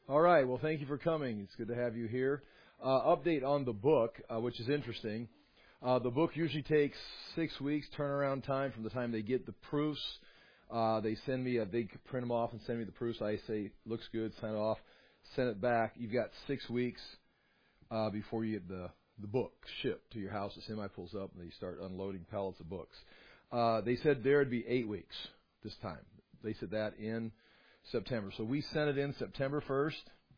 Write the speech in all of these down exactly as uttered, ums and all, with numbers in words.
All right. Well, thank you for coming. It's good to have you here. Uh, update on the book, uh, which is interesting. Uh, the book usually takes six weeks turnaround time from the time they get the proofs. Uh, they send me, a, they print them off and send me the proofs. I say, looks good, sign it off, send it back. You've got six weeks uh, before you get the, the book shipped to your house. The semi pulls up and they start unloading pallets of books. Uh, they said there would be eight weeks this time. They said that in September. So we sent it in September first.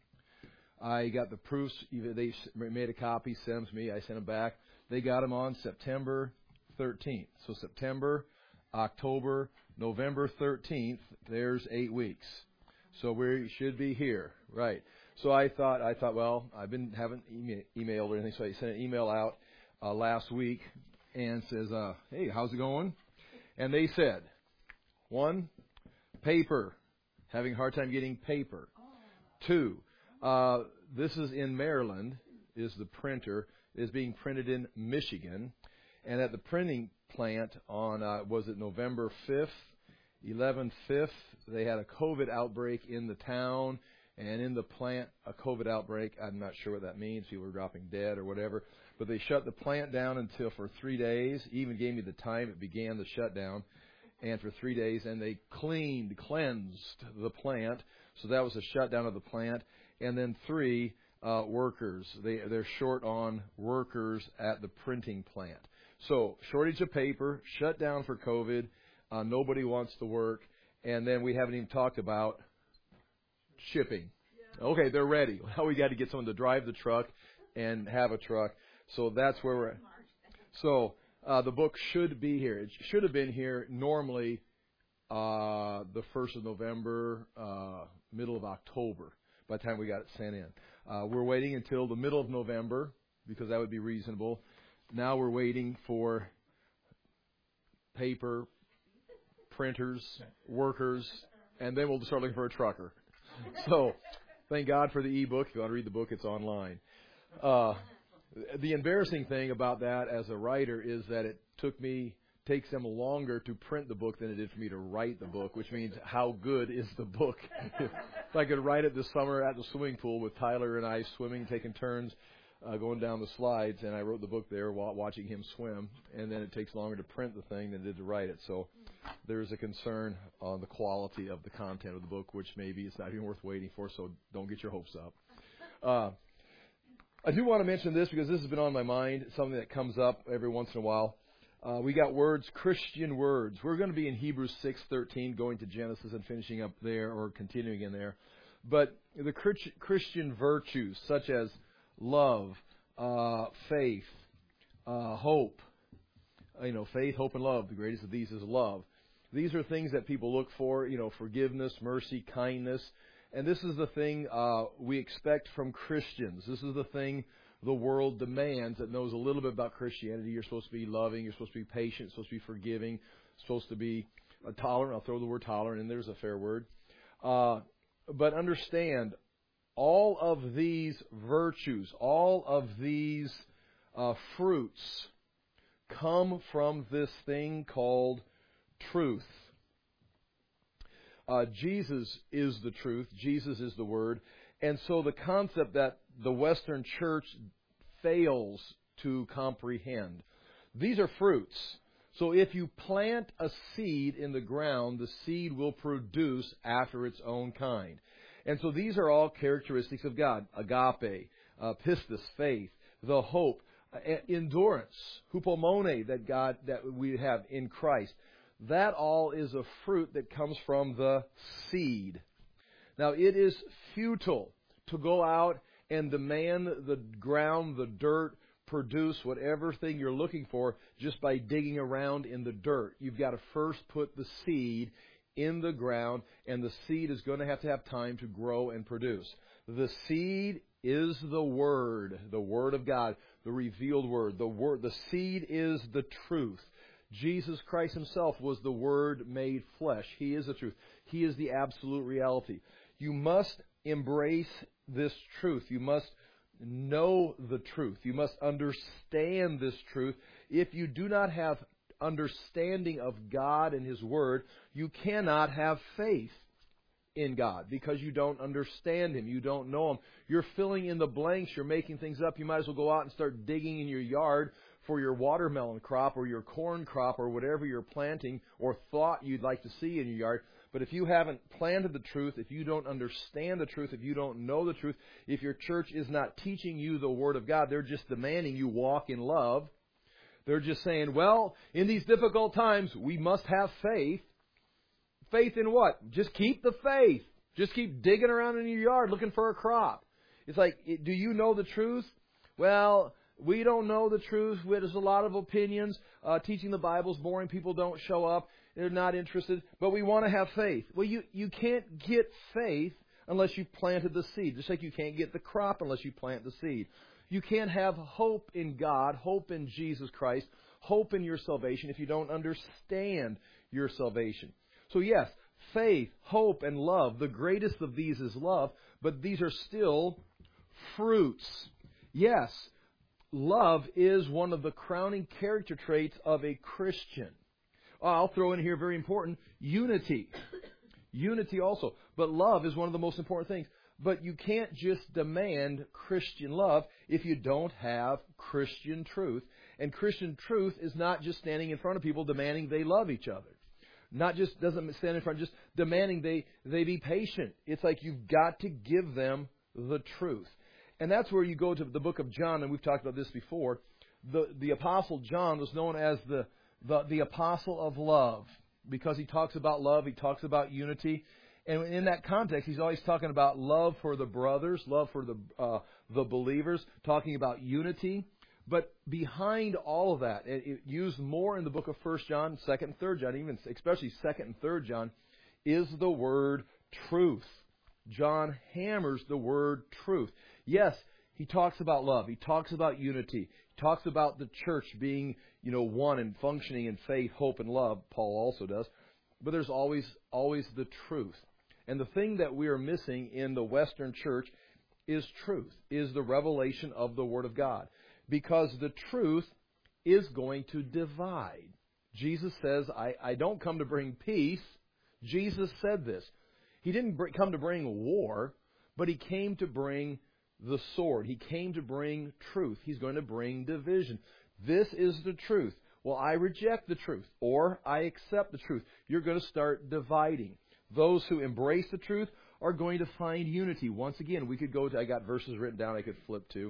I got the proofs. They made a copy, sent them to me. I sent them back. They got them on September thirteenth. So September, October, November thirteenth, there's eight weeks. So we should be here. Right. So I thought, I thought, well, I've been haven't email, emailed or anything, so I sent an email out uh, last week and says, uh, hey, how's it going? And they said, one, paper. Having a hard time getting paper. Two, uh, this is in Maryland, is the printer, is being printed in Michigan. And at the printing plant on, uh, was it November fifth, eleven fifth, they had a COVID outbreak in the town. And in the plant, a COVID outbreak, I'm not sure what that means. People were dropping dead or whatever. But they shut the plant down until for three days. Even gave me the time it began the shutdown. And for three days, and they cleaned, cleansed the plant. So that was a shutdown of the plant. And then three, uh, workers. They, they're short on workers at the printing plant. So shortage of paper, shut down for COVID. Uh, nobody wants to work. And then we haven't even talked about shipping. Okay, they're ready. Now we got to get someone to drive the truck and have a truck. So that's where we're at. So Uh, the book should be here. It should have been here normally uh, the first of November, uh, middle of October, by the time we got it sent in. Uh, we're waiting until the middle of November, because that would be reasonable. Now we're waiting for paper, printers, workers, and then we'll start looking for a trucker. So thank God for the e-book. If you want to read the book, it's online. Uh The embarrassing thing about that as a writer is that it took me, takes them longer to print the book than it did for me to write the book, which means how good is the book? If I could write it this summer at the swimming pool with Tyler and I swimming, taking turns, uh, going down the slides, and I wrote the book there while watching him swim, and then it takes longer to print the thing than it did to write it. So there's a concern on the quality of the content of the book, which maybe it's not even worth waiting for, so don't get your hopes up. Uh, I do want to mention this because this has been on my mind, something that comes up every once in a while. Uh, we got words, Christian words. We're going to be in Hebrews six thirteen, going to Genesis and finishing up there or continuing in there. But the Christian virtues such as love, uh, faith, uh, hope, you know, faith, hope, and love. The greatest of these is love. These are things that people look for, you know, forgiveness, mercy, kindness. And this is the thing uh, we expect from Christians. This is the thing the world demands that knows a little bit about Christianity. You're supposed to be loving. You're supposed to be patient. You're supposed to be forgiving. Supposed to be uh, tolerant. I'll throw the word tolerant in. There's a fair word. Uh, but understand, all of these virtues, all of these uh, fruits come from this thing called truth. Uh, Jesus is the truth. Jesus is the Word. And so the concept that the Western church fails to comprehend. These are fruits. So if you plant a seed in the ground, the seed will produce after its own kind. And so these are all characteristics of God. Agape, uh, pistis, faith, the hope, uh, endurance, hupomone that God, that we have in Christ. That all is a fruit that comes from the seed. Now, it is futile to go out and demand the ground, the dirt, produce whatever thing you're looking for just by digging around in the dirt. You've got to first put the seed in the ground, and the seed is going to have to have time to grow and produce. The seed is the Word, the Word of God, the revealed Word. The Word, the seed is the truth. Jesus Christ Himself was the Word made flesh. He is the truth. He is the absolute reality. You must embrace this truth. You must know the truth. You must understand this truth. If you do not have understanding of God and His Word, you cannot have faith. in God because you don't understand Him. You don't know Him. You're filling in the blanks. You're making things up. You might as well go out and start digging in your yard for your watermelon crop or your corn crop or whatever you're planting or thought you'd like to see in your yard. But if you haven't planted the truth, if you don't understand the truth, if you don't know the truth, if your church is not teaching you the Word of God, they're just demanding you walk in love. They're just saying, well, in these difficult times, we must have faith. Faith in what? Just keep the faith. Just keep digging around in your yard looking for a crop. It's like, do you know the truth? Well, we don't know the truth. There's a lot of opinions. Uh, teaching the Bible is boring. People don't show up. They're not interested. But we want to have faith. Well, you, you can't get faith unless you've planted the seed. Just like you can't get the crop unless you plant the seed. You can't have hope in God, hope in Jesus Christ, hope in your salvation if you don't understand your salvation. So yes, faith, hope, and love. The greatest of these is love, but these are still fruits. Yes, love is one of the crowning character traits of a Christian. I'll throw in here, very important, unity. Unity also. But love is one of the most important things. But you can't just demand Christian love if you don't have Christian truth. And Christian truth is not just standing in front of people demanding they love each other. Not just doesn't stand in front, just demanding they, they be patient. It's like you've got to give them the truth. And that's where you go to the book of John, and we've talked about this before. The, the Apostle John was known as the, the, the Apostle of Love because he talks about love, he talks about unity. And in that context, he's always talking about love for the brothers, love for the uh, the believers, talking about unity. But behind all of that, it, it used more in the book of First John, Second and Third John, even especially Second and Third John, is the word truth. John hammers the word truth. Yes, he talks about love. He talks about unity. He talks about the church being, you know, one and functioning in faith, hope, and love. Paul also does. But there's always always the truth. And the thing that we are missing in the Western church is truth, is the revelation of the Word of God. Because the truth is going to divide. Jesus says, I, I don't come to bring peace. Jesus said this. He didn't br- come to bring war, but He came to bring the sword. He came to bring truth. He's going to bring division. This is the truth. Well, I reject the truth, or I accept the truth. You're going to start dividing. Those who embrace the truth are going to find unity. Once again, we could go to, I got verses written down I could flip to.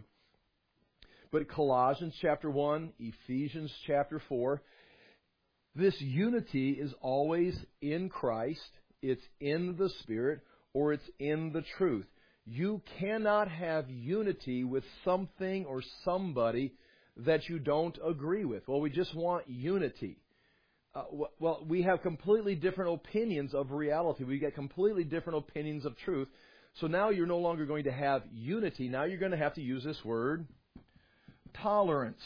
But Colossians chapter one, Ephesians chapter four, this unity is always in Christ, it's in the Spirit, or it's in the truth. You cannot have unity with something or somebody that you don't agree with. Well, we just want unity. Uh, well, we have completely different opinions of reality. We get completely different opinions of truth. So now you're no longer going to have unity. Now you're going to have to use this word, tolerance.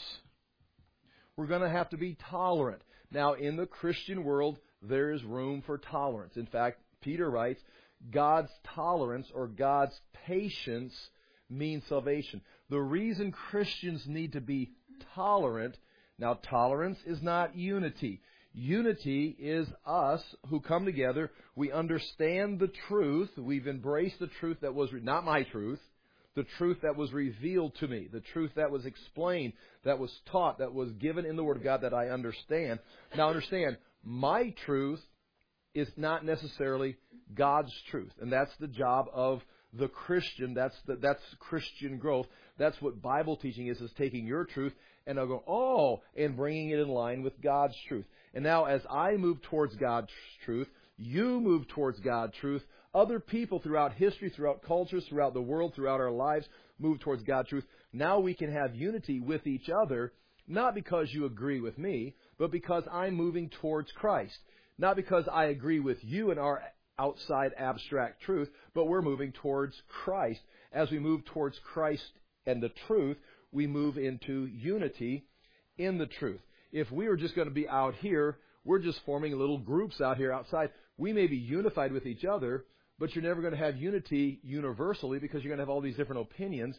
We're going to have to be tolerant. Now, in the Christian world, there is room for tolerance. In fact, Peter writes, God's tolerance or God's patience means salvation. The reason Christians need to be tolerant, now tolerance is not unity. Unity is us who come together. We understand the truth. We've embraced the truth that was, re- not my truth, the truth that was revealed to me, the truth that was explained, that was taught, that was given in the Word of God that I understand. Now understand, my truth is not necessarily God's truth. And that's the job of the Christian. That's the, that's Christian growth. That's what Bible teaching is, is taking your truth and I'll go, oh, and bringing it in line with God's truth. And now as I move towards God's truth, you move towards God's truth. Other people throughout history, throughout cultures, throughout the world, throughout our lives move towards God's truth. Now we can have unity with each other, not because you agree with me, but because I'm moving towards Christ. Not because I agree with you in our outside abstract truth, but we're moving towards Christ. As we move towards Christ and the truth, we move into unity in the truth. If we were just going to be out here, we're just forming little groups out here outside. We may be unified with each other, but you're never going to have unity universally because you're going to have all these different opinions.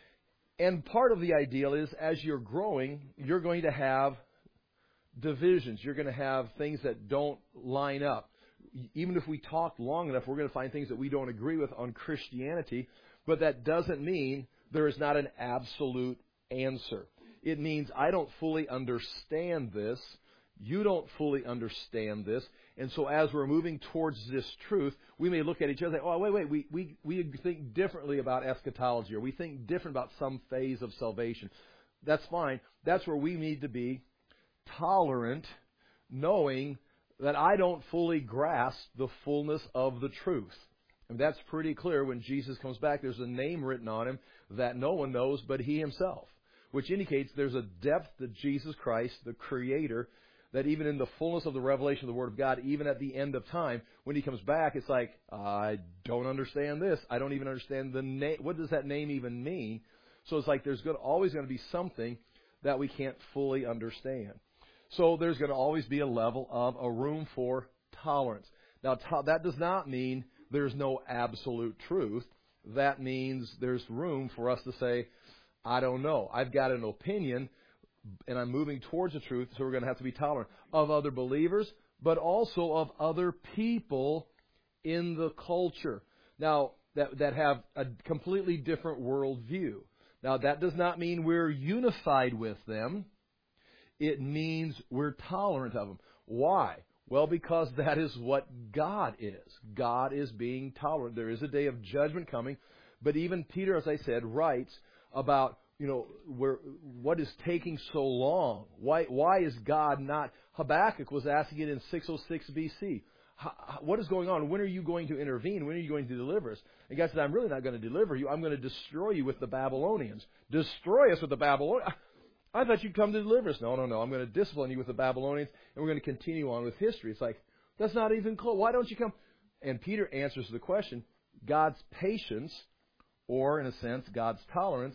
And part of the ideal is as you're growing, you're going to have divisions. You're going to have things that don't line up. even if we talk long enough, we're going to find things that we don't agree with on Christianity. But that doesn't mean there is not an absolute answer. It means I don't fully understand this. You don't fully understand this. And so as we're moving towards this truth, we may look at each other and say, oh, wait, wait, we, we, we think differently about eschatology, or we think different about some phase of salvation. That's fine. That's where we need to be tolerant, knowing that I don't fully grasp the fullness of the truth. And that's pretty clear when Jesus comes back. There's a name written on him that no one knows but he himself, which indicates there's a depth to Jesus Christ, the Creator, that even in the fullness of the revelation of the Word of God, even at the end of time, when he comes back, it's like, I don't understand this. I don't even understand the name. What does that name even mean? So it's like there's going to, always going to be something that we can't fully understand. So there's going to always be a level of a room for tolerance. Now, to, that does not mean there's no absolute truth. That means there's room for us to say, I don't know. I've got an opinion, and I'm moving towards the truth, so we're going to have to be tolerant of other believers, but also of other people in the culture. Now, that, that have a completely different worldview. Now, that does not mean we're unified with them. It means we're tolerant of them. Why? Well, because that is what God is. God is being tolerant. There is a day of judgment coming. But even Peter, as I said, writes about, you know, where, what is taking so long? Why, why is God not? Habakkuk was asking it in six oh six B C. What is going on? When are you going to intervene? When are you going to deliver us? And God said, I'm really not going to deliver you. I'm going to destroy you with the Babylonians. Destroy us with the Babylonians? I thought you'd come to deliver us. No, no, no. I'm going to discipline you with the Babylonians, and we're going to continue on with history. It's like, that's not even close. Why don't you come? And Peter answers the question. God's patience, or in a sense, God's tolerance,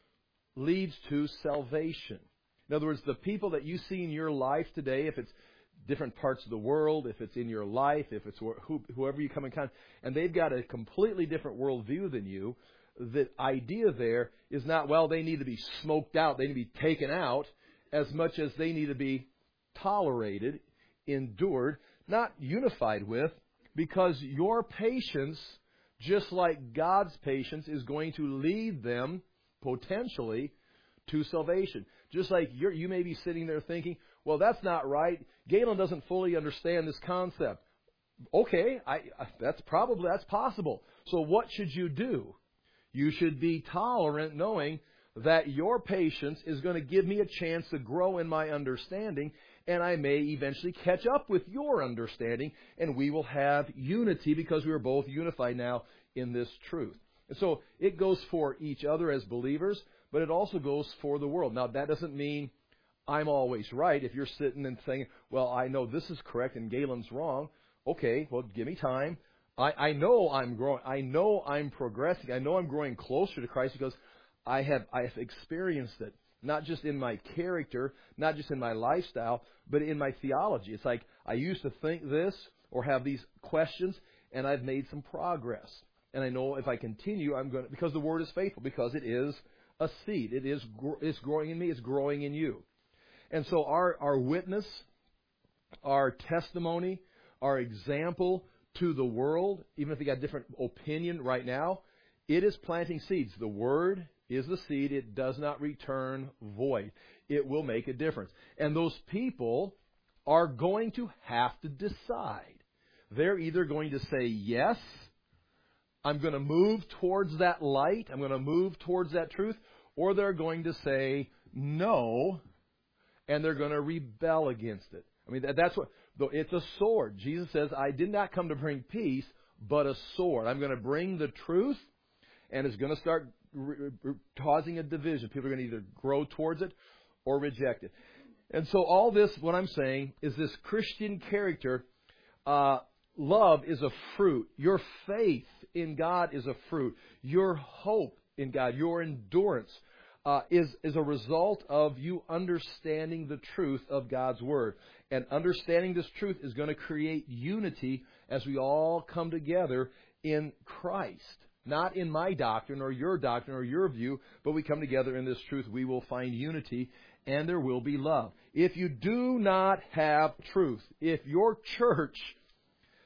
leads to salvation. In other words, the people that you see in your life today, if it's different parts of the world, if it's in your life, if it's wh- whoever you come in contact, and they've got a completely different worldview than you, the idea there is not, well, they need to be smoked out, they need to be taken out, as much as they need to be tolerated, endured, not unified with, because your patience, just like God's patience, is going to lead them, potentially, to salvation. Just like you're, you may be sitting there thinking, well, that's not right. Galen doesn't fully understand this concept. Okay, I, I, that's probably, that's possible. So what should you do? You should be tolerant, knowing that your patience is going to give me a chance to grow in my understanding, and I may eventually catch up with your understanding, and we will have unity because we are both unified now in this truth. And so it goes for each other as believers, but it also goes for the world. Now, that doesn't mean I'm always right. If you're sitting and saying, well, I know this is correct and Galen's wrong, okay, well, give me time. I, I know I'm growing. I know I'm progressing. I know I'm growing closer to Christ because I have I have experienced it, not just in my character, not just in my lifestyle, but in my theology. It's like I used to think this or have these questions, and I've made some progress. And I know if I continue, I'm going to, because the Word is faithful, because it is a seed. It is it's growing in me. It's growing in you. And so our, our witness, our testimony, our example to the world, even if we got a different opinion right now, it is planting seeds. The Word is the seed. It does not return void. It will make a difference. And those people are going to have to decide. They're either going to say, yes, I'm going to move towards that light, I'm going to move towards that truth, or they're going to say, no, and they're going to rebel against it. I mean, that's what, it's a sword. Jesus says, I did not come to bring peace, but a sword. I'm going to bring the truth, and it's going to start re- re- causing a division. People are going to either grow towards it or reject it. And so all this, what I'm saying, is this Christian character. Uh, love is a fruit. Your faith in God is a fruit. Your hope in God, your endurance, uh, is, is a result of you understanding the truth of God's Word. And understanding this truth is going to create unity as we all come together in Christ. Not in my doctrine or your doctrine or your view, but we come together in this truth. We will find unity and there will be love. If you do not have truth, if your church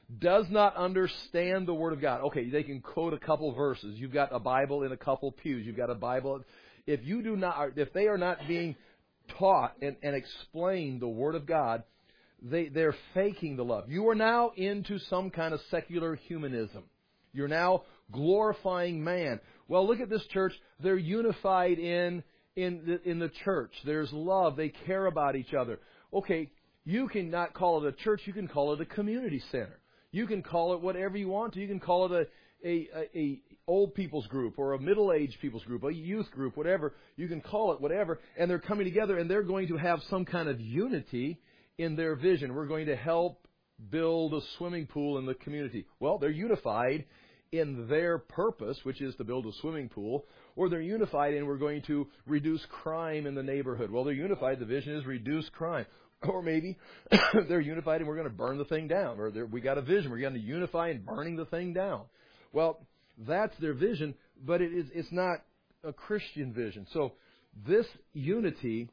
does not understand the Word of God. Okay, they can quote a couple verses. You've got a Bible in a couple pews. You've got a Bible. If you do not, if they are not being taught and, and explained the Word of God, they, they're faking the love. You are now into some kind of secular humanism. You're now glorifying man. Well, look at this church. They're unified in in the, in the church. There's love. They care about each other. Okay, you can not call it a church. You can call it a community center. You can call it whatever you want to. You can call it a, a, a, a old people's group or a middle-aged people's group, a youth group, whatever. You can call it whatever. And they're coming together and they're going to have some kind of unity in their vision. We're going to help build a swimming pool in the community. Well, they're unified in their purpose, which is to build a swimming pool, or they're unified in we're going to reduce crime in the neighborhood. Well, they're unified. The vision is reduce crime. Or maybe they're unified and we're going to burn the thing down. Or we got a vision. We're going to unify in burning the thing down. Well, that's their vision, but it is, it's not a Christian vision. So this unity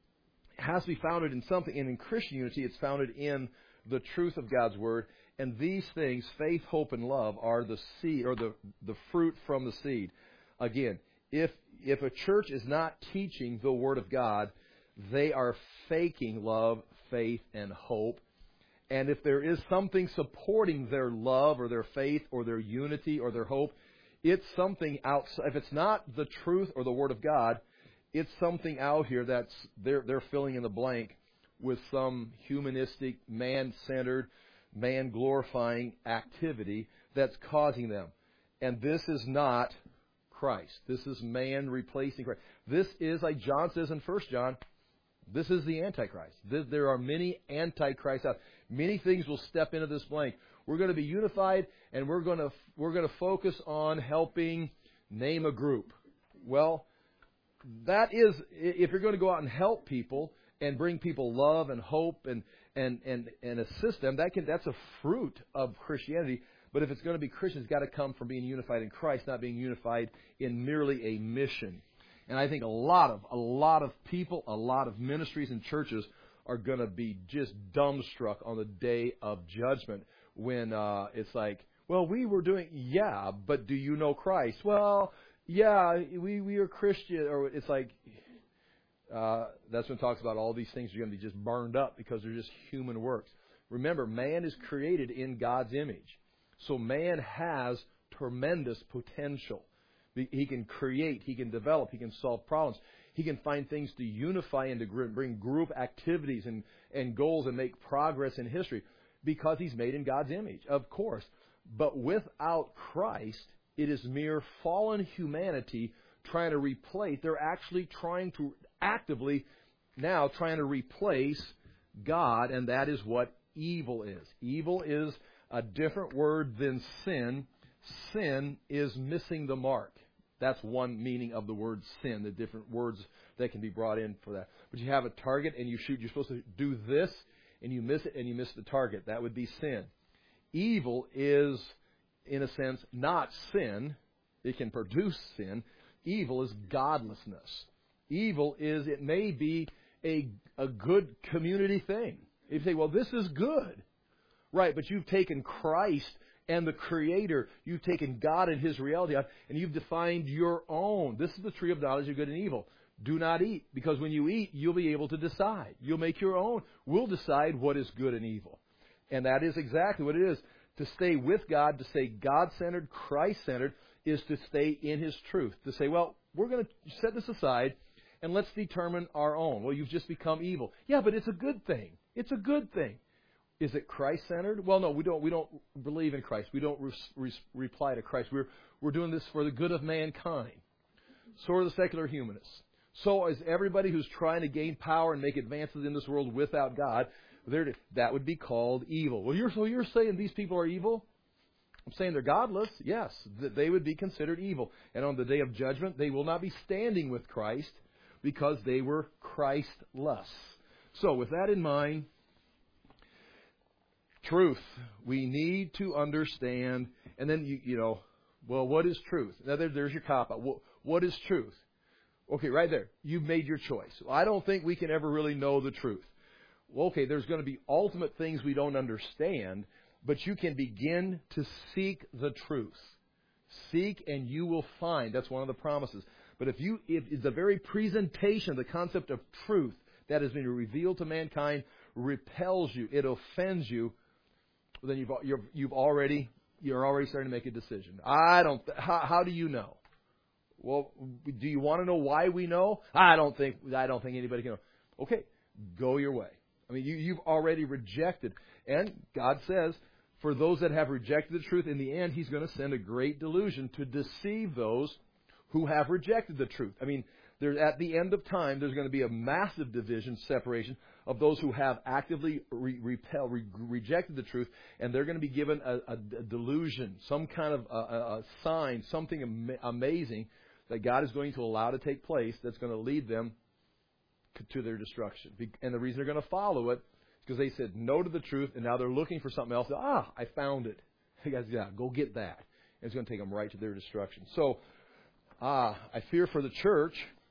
has to be founded in something. And in Christian unity, it's founded in the truth of God's Word. And these things, faith, hope, and love, are the seed, or the, the fruit from the seed. Again, if if a church is not teaching the Word of God, they are faking love, faith, and hope. And if there is something supporting their love or their faith or their unity or their hope, it's something outside. If it's not the truth or the Word of God, it's something out here that's they're they're filling in the blank with some humanistic, man-centered, man-glorifying activity that's causing them. And this is not Christ. This is man replacing Christ. This is, like John says in First John, this is the Antichrist. There are many Antichrists out. Many things will step into this blank. We're going to be unified, and we're going to we're going to focus on helping name a group. Well, that is, if you're going to go out and help people and bring people love and hope and and and, and assist them, that can that's a fruit of Christianity. But if it's going to be Christian, it's got to come from being unified in Christ, not being unified in merely a mission. And I think a lot of a lot of people, a lot of ministries and churches are going to be just dumbstruck on the day of judgment when uh, it's like, well, we were doing, yeah, but do you know Christ? Well, yeah, we, we are Christian. Or it's like, uh, that's when it talks about all these things are going to be just burned up because they're just human works. Remember, man is created in God's image. So man has tremendous potential. He can create, he can develop, he can solve problems. He can find things to unify and to bring group activities and, and goals and make progress in history because he's made in God's image, of course. But without Christ, it is mere fallen humanity trying to replace. They're actually trying to actively now trying to replace God, and that is what evil is. Evil is a different word than sin. Sin is missing the mark. That's one meaning of the word sin, the different words that can be brought in for that. But you have a target and you shoot. You're supposed to do this and you miss it and you miss the target. That would be sin. Evil is, in a sense, not sin. It can produce sin. Evil is godlessness. Evil is, it may be a, a good community thing. You say, well, this is good. Right, but you've taken Christ and the Creator, you've taken God and His reality out, and you've defined your own. This is the tree of knowledge of good and evil. Do not eat, because when you eat, you'll be able to decide. You'll make your own. We'll decide what is good and evil. And that is exactly what it is. To stay with God, to stay God-centered, Christ-centered, is to stay in His truth. To say, well, we're going to set this aside, and let's determine our own. Well, you've just become evil. Yeah, but it's a good thing. It's a good thing. Is it Christ-centered? Well, no, we don't. We don't believe in Christ. We don't re- re- reply to Christ. We're we're doing this for the good of mankind. So are the secular humanists. So is everybody who's trying to gain power and make advances in this world without God. To, that would be called evil. Well, you're so you're saying these people are evil? I'm saying they're godless. Yes, that they would be considered evil. And on the day of judgment, they will not be standing with Christ because they were Christless. So with that in mind. Truth. We need to understand, and then, you, you know, well, what is truth? Now, there, there's your cop-out. What, what is truth? Okay, right there. You've made your choice. Well, I don't think we can ever really know the truth. Well, okay, there's going to be ultimate things we don't understand, but you can begin to seek the truth. Seek and you will find. That's one of the promises. But if you, if the very presentation of the concept of truth that has been revealed to mankind repels you, it offends you, then you've you've, you've already you're already starting to make a decision. I don't. How, how do you know? Well, do you want to know why we know? I don't think I don't think anybody can know. Okay, go your way. I mean, you, you've already rejected, and God says, for those that have rejected the truth, in the end, He's going to send a great delusion to deceive those who have rejected the truth. I mean, there, at the end of time, there's going to be a massive division, separation of those who have actively re- repel, re- rejected the truth, and they're going to be given a, a, a delusion, some kind of a, a, a sign, something am- amazing that God is going to allow to take place that's going to lead them to their destruction. And the reason they're going to follow it is because they said no to the truth, and now they're looking for something else. Ah, I found it. You guys, yeah, go get that. And it's going to take them right to their destruction. So, ah, I fear for the church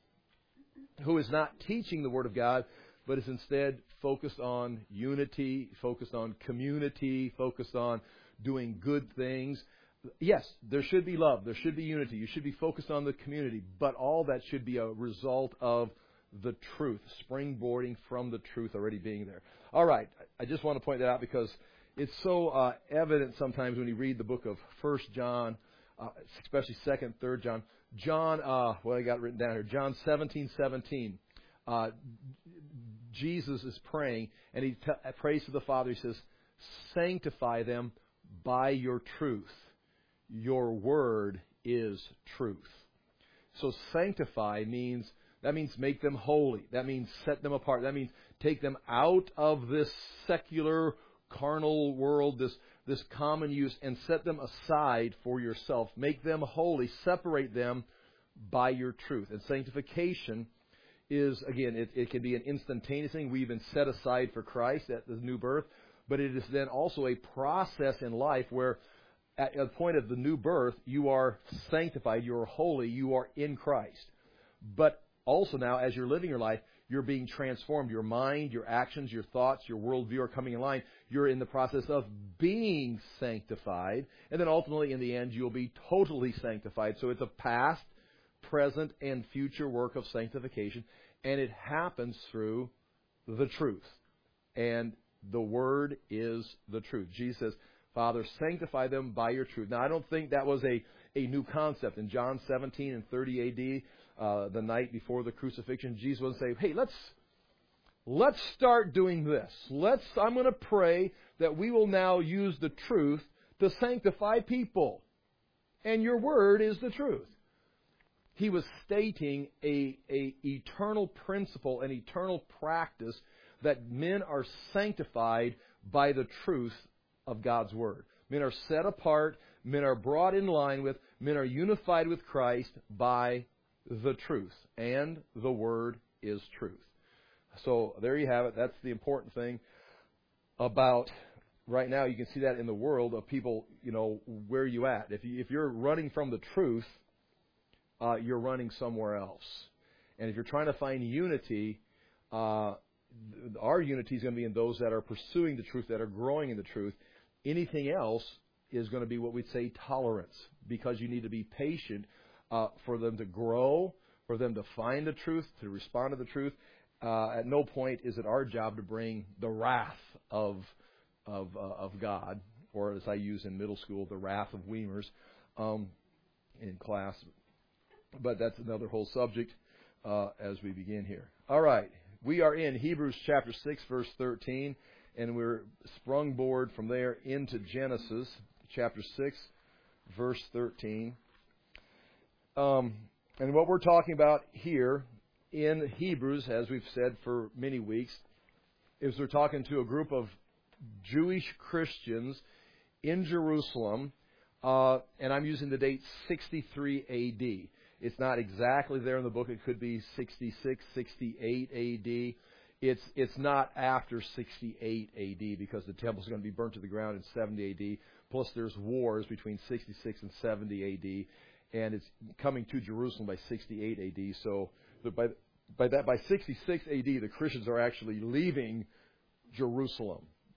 who is not teaching the Word of God, but is instead focused on unity, focused on community, focused on doing good things. Yes, there should be love. There should be unity. You should be focused on the community. But all that should be a result of the truth, springboarding from the truth already being there. All right, I just want to point that out because it's so uh, evident sometimes when you read the book of First John, uh, especially Second, Third John. John, uh, what I got written down here, John seventeen seventeen. Uh, Jesus is praying, and he t- prays to the Father. He says, "Sanctify them by your truth. Your word is truth." So sanctify means, that means make them holy. That means set them apart. That means take them out of this secular, carnal world, this, this common use, and set them aside for yourself. Make them holy. Separate them by your truth. And sanctification is, again, it, it can be an instantaneous thing. We've been set aside for Christ at the new birth. But it is then also a process in life where at the point of the new birth, you are sanctified, you are holy, you are in Christ. But also now, as you're living your life, you're being transformed. Your mind, your actions, your thoughts, your worldview are coming in line. You're in the process of being sanctified. And then ultimately, in the end, you'll be totally sanctified. So it's a past, present, and future work of sanctification. And it happens through the truth. And the Word is the truth. Jesus says, Father, sanctify them by your truth. Now, I don't think that was a, a new concept. In John seventeen and thirty A D, uh, the night before the crucifixion, Jesus would say, hey, let's let's start doing this. Let's. I'm going to pray that we will now use the truth to sanctify people. And your word is the truth. He was stating a, a eternal principle, an eternal practice that men are sanctified by the truth of God's Word. Men are set apart, men are brought in line with, men are unified with Christ by the truth. And the Word is truth. So there you have it. That's the important thing about right now. You can see that in the world of people, you know, where are you at? If, you, if you're running from the truth, uh, you're running somewhere else. And if you're trying to find unity, uh, our unity is going to be in those that are pursuing the truth, that are growing in the truth. Anything else is going to be what we'd say tolerance, because you need to be patient uh, for them to grow, for them to find the truth, to respond to the truth. Uh, at no point is it our job to bring the wrath of of, uh, of God, or as I use in middle school, the wrath of Weimers um, in class. But that's another whole subject uh, as we begin here. All right. We are in Hebrews chapter six, verse thirteen, and we're sprung board from there into Genesis chapter six, verse thirteen. Um, and what we're talking about here in Hebrews, as we've said for many weeks, is we're talking to a group of Jewish Christians in Jerusalem, uh, and I'm using the date sixty-three A D. It's not exactly there in the book. It could be sixty-six, sixty-eight A D. It's it's not after sixty-eight A D because the temple is going to be burnt to the ground in seventy A D. Plus there's wars between sixty-six and seventy A D. And it's coming to Jerusalem by sixty-eight A D. So by by that by sixty-six A D, the Christians are actually leaving Jerusalem.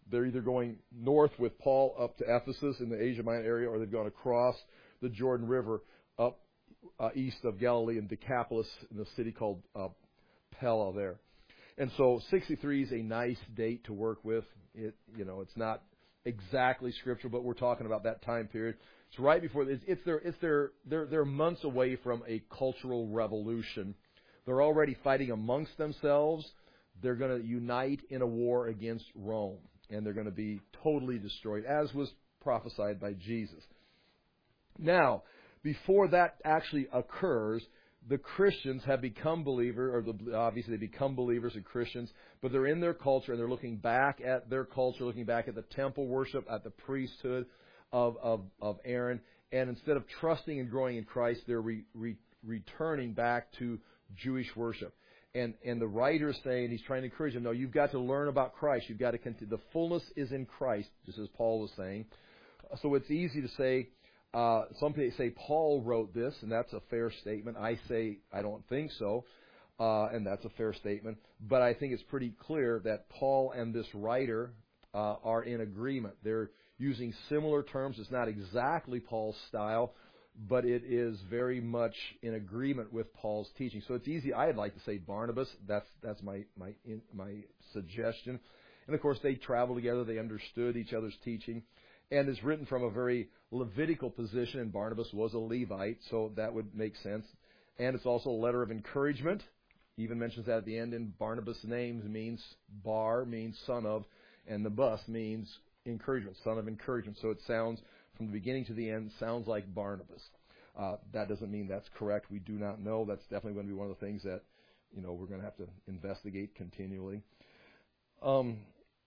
they're either going north with Paul up to Ephesus in the Asia Minor area, or they've gone across the Jordan River up uh, east of Galilee in Decapolis in a city called uh, Pella there. And so sixty-three is a nice date to work with. It, you know, it's not exactly scriptural, but we're talking about that time period. It's right before it's, it's their it's their they're they're months away from a cultural revolution. They're already fighting amongst themselves. They're going to unite in a war against Rome, and they're going to be totally destroyed, as was prophesied by Jesus. Now, before that actually occurs, the Christians have become believers, or the, obviously they become believers and Christians, but they're in their culture and they're looking back at their culture, looking back at the temple worship, at the priesthood of of, of Aaron, and instead of trusting and growing in Christ, they're re, re, returning back to Jewish worship. And and the writer is saying, he's trying to encourage them, no, you've got to learn about Christ. You've got to continue. The fullness is in Christ, just as Paul was saying. So it's easy to say, uh, some people say Paul wrote this, and that's a fair statement. I say I don't think so, uh, and that's a fair statement. But I think it's pretty clear that Paul and this writer uh, are in agreement. They're using similar terms. It's not exactly Paul's style, but it is very much in agreement with Paul's teaching. So it's easy. I'd like to say Barnabas. That's that's my my my suggestion. And of course, they traveled together. They understood each other's teaching, and it's written from a very Levitical position. And Barnabas was a Levite, so that would make sense. And it's also a letter of encouragement. He even mentions that at the end. In Barnabas' name means Bar means son of, and the bus means encouragement, son of encouragement. So it sounds, from the beginning to the end, sounds like Barnabas. Uh, that doesn't mean that's correct. We do not know. That's definitely going to be one of the things that, you know, we're going to have to investigate continually. Um,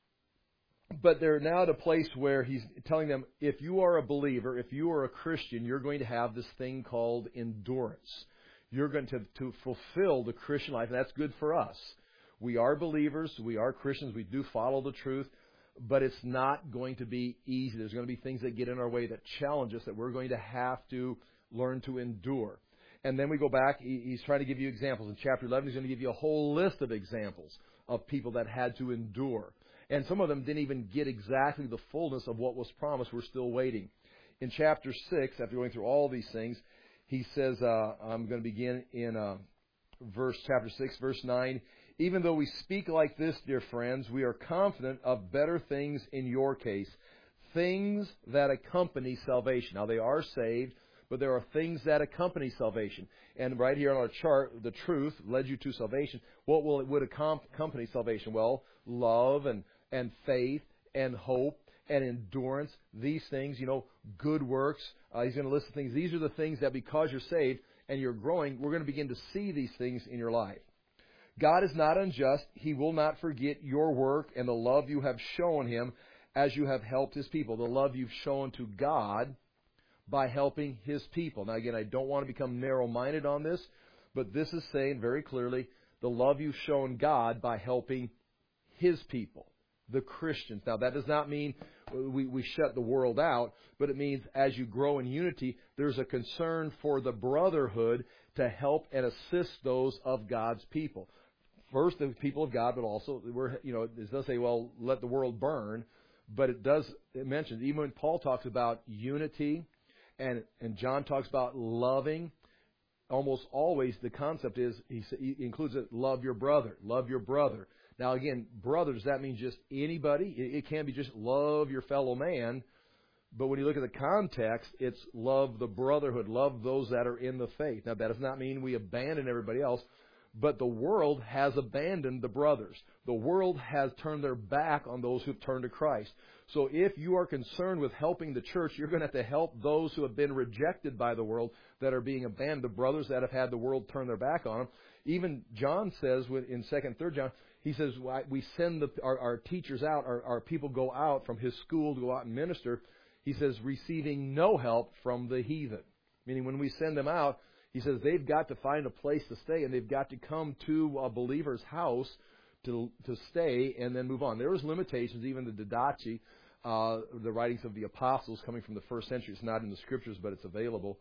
but they're now at a place where he's telling them, if you are a believer, if you are a Christian, you're going to have this thing called endurance. You're going to, to fulfill the Christian life, and that's good for us. We are believers. We are Christians. We do follow the truth. But it's not going to be easy. There's going to be things that get in our way that challenge us, that we're going to have to learn to endure. And then we go back. He's trying to give you examples. In chapter eleven, he's going to give you a whole list of examples of people that had to endure. And some of them didn't even get exactly the fullness of what was promised. We're still waiting. In chapter six, after going through all these things, he says, uh, I'm going to begin in uh, verse chapter six, verse nine. Even though we speak like this, dear friends, we are confident of better things in your case, things that accompany salvation. Now, they are saved, but there are things that accompany salvation. And right here on our chart, the truth led you to salvation. What will it would accompany salvation? Well, love and, and faith and hope and endurance. These things, you know, good works. Uh, he's going to list the things. These are the things that because you're saved and you're growing, we're going to begin to see these things in your life. God is not unjust. He will not forget your work and the love you have shown Him as you have helped His people. The love you've shown to God by helping His people. Now, again, I don't want to become narrow-minded on this, but this is saying very clearly the love you've shown God by helping His people, the Christians. Now, that does not mean we, we shut the world out, but it means as you grow in unity, there's a concern for the brotherhood to help and assist those of God's people. First, the people of God, but also, we're, you know, it does say, well, let the world burn. But it does, it mentions, even when Paul talks about unity and, and John talks about loving, almost always the concept is, he, he includes it, love your brother, love your brother. Now, again, brothers, that means just anybody. It, it can be just love your fellow man. But when you look at the context, it's love the brotherhood, love those that are in the faith. Now, that does not mean we abandon everybody else. But the world has abandoned the brothers. The world has turned their back on those who have turned to Christ. So if you are concerned with helping the church, you're going to have to help those who have been rejected by the world, that are being abandoned, the brothers that have had the world turn their back on them. Even John says in second and third John, he says, we send the, our, our teachers out, our, our people go out from his school to go out and minister. He says, receiving no help from the heathen. Meaning when we send them out, he says they've got to find a place to stay, and they've got to come to a believer's house to to stay and then move on. There was limitations, even the Didache, uh, the writings of the apostles coming from the first century. It's not in the scriptures, but it's available.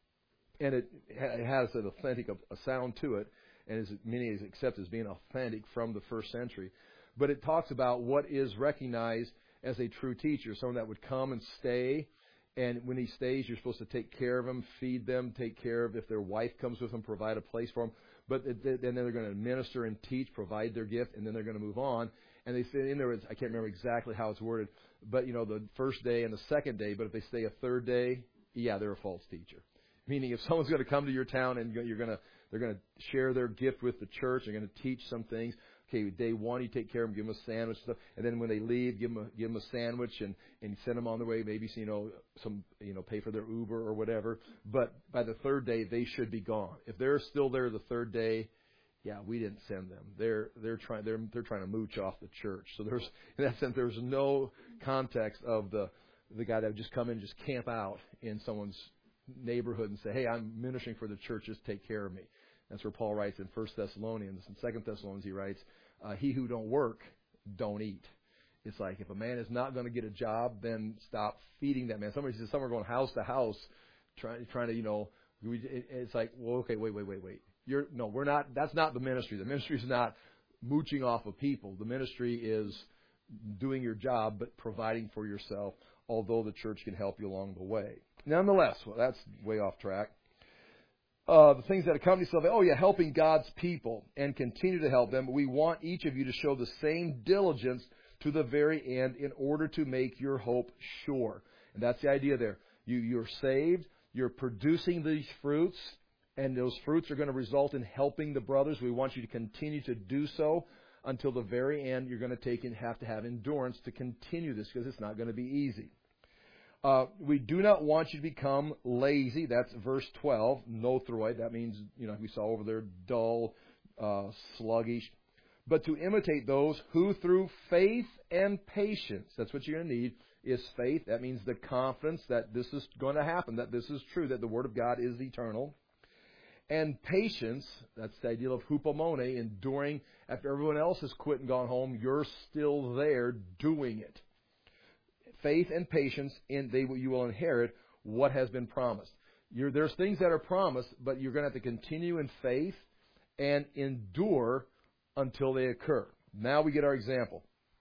And it, it has an authentic a sound to it, and as many as accept as being authentic from the first century. But it talks about what is recognized as a true teacher, someone that would come and stay. And when he stays, you're supposed to take care of him, feed them, take care of if their wife comes with them, provide a place for them. But then they're going to administer and teach, provide their gift, and then they're going to move on. And they say in there, I can't remember exactly how it's worded, but, you know, the first day and the second day. But if they stay a third day, yeah, they're a false teacher. Meaning if someone's going to come to your town and you're going to, they're going to share their gift with the church, they're going to teach some things. Okay, day one, you take care of them, give them a sandwich, stuff, and then when they leave, give them a, give them a sandwich and, and send them on their way. Maybe, you know, some, you know, pay for their Uber or whatever. But by the third day, they should be gone. If they're still there the third day, yeah, we didn't send them. They're they're trying they're they're trying to mooch off the church. So there's in that sense there's no context of the the guy that would just come in and just camp out in someone's neighborhood and say, hey, I'm ministering for the church, just take care of me. That's where Paul writes in First Thessalonians. In Second Thessalonians, he writes, uh, he who don't work, don't eat. It's like if a man is not going to get a job, then stop feeding that man. Somebody says some are going house to house trying, trying to, you know, we, it, it's like, well, okay, wait, wait, wait, wait. You're, no, we're not, that's not the ministry. The ministry is not mooching off of people. The ministry is doing your job, but providing for yourself, although the church can help you along the way. Nonetheless, well, that's way off track. Uh, the things that accompany salvation, oh yeah, helping God's people and continue to help them. We want each of you to show the same diligence to the very end in order to make your hope sure. And that's the idea there. You, you're saved, you're producing these fruits, and those fruits are going to result in helping the brothers. We want you to continue to do so until the very end. You're going to take and have to have endurance to continue this because it's not going to be easy. Uh, we do not want you to become lazy. That's verse twelve. Nothroid. That means, you know, we saw over there, dull, uh, sluggish. But to imitate those who through faith and patience, that's what you're going to need, is faith. That means the confidence that this is going to happen, that this is true, that the Word of God is eternal. And patience, that's the idea of hupomone, enduring after everyone else has quit and gone home, you're still there doing it. Faith and patience, in they you will inherit what has been promised. You're, there's things that are promised, but you're going to have to continue in faith and endure until they occur. Now we get our example.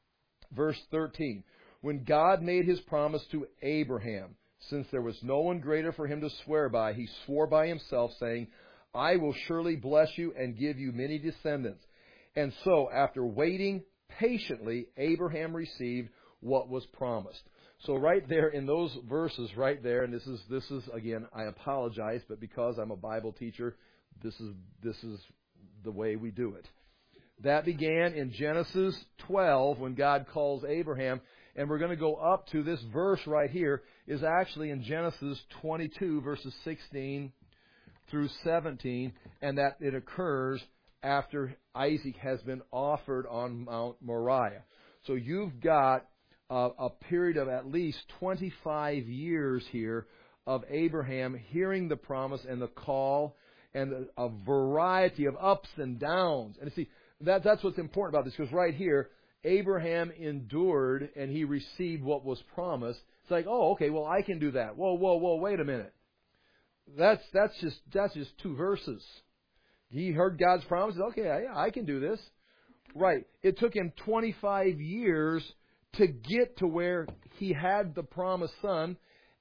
Verse thirteen. When God made His promise to Abraham, since there was no one greater for him to swear by, He swore by Himself, saying, I will surely bless you and give you many descendants. And so, after waiting patiently, Abraham received what was promised. So right there in those verses right there, and this is this is again, I apologize, but because I'm a Bible teacher, this is this is the way we do it. That began in Genesis twelve when God calls Abraham, and we're going to go up to this verse right here is actually in Genesis twenty-two verses sixteen through seventeen, and that it occurs after Isaac has been offered on Mount Moriah. So you've got Uh, a period of at least twenty-five years here of Abraham hearing the promise and the call and the, a variety of ups and downs. And see, that, that's what's important about this, because right here, Abraham endured and he received what was promised. It's like, oh, okay, well, I can do that. Whoa, whoa, whoa, wait a minute. That's that's just that's just two verses. He heard God's promises. Okay, I, I can do this. Right. It took him twenty-five years to get to where he had the promised son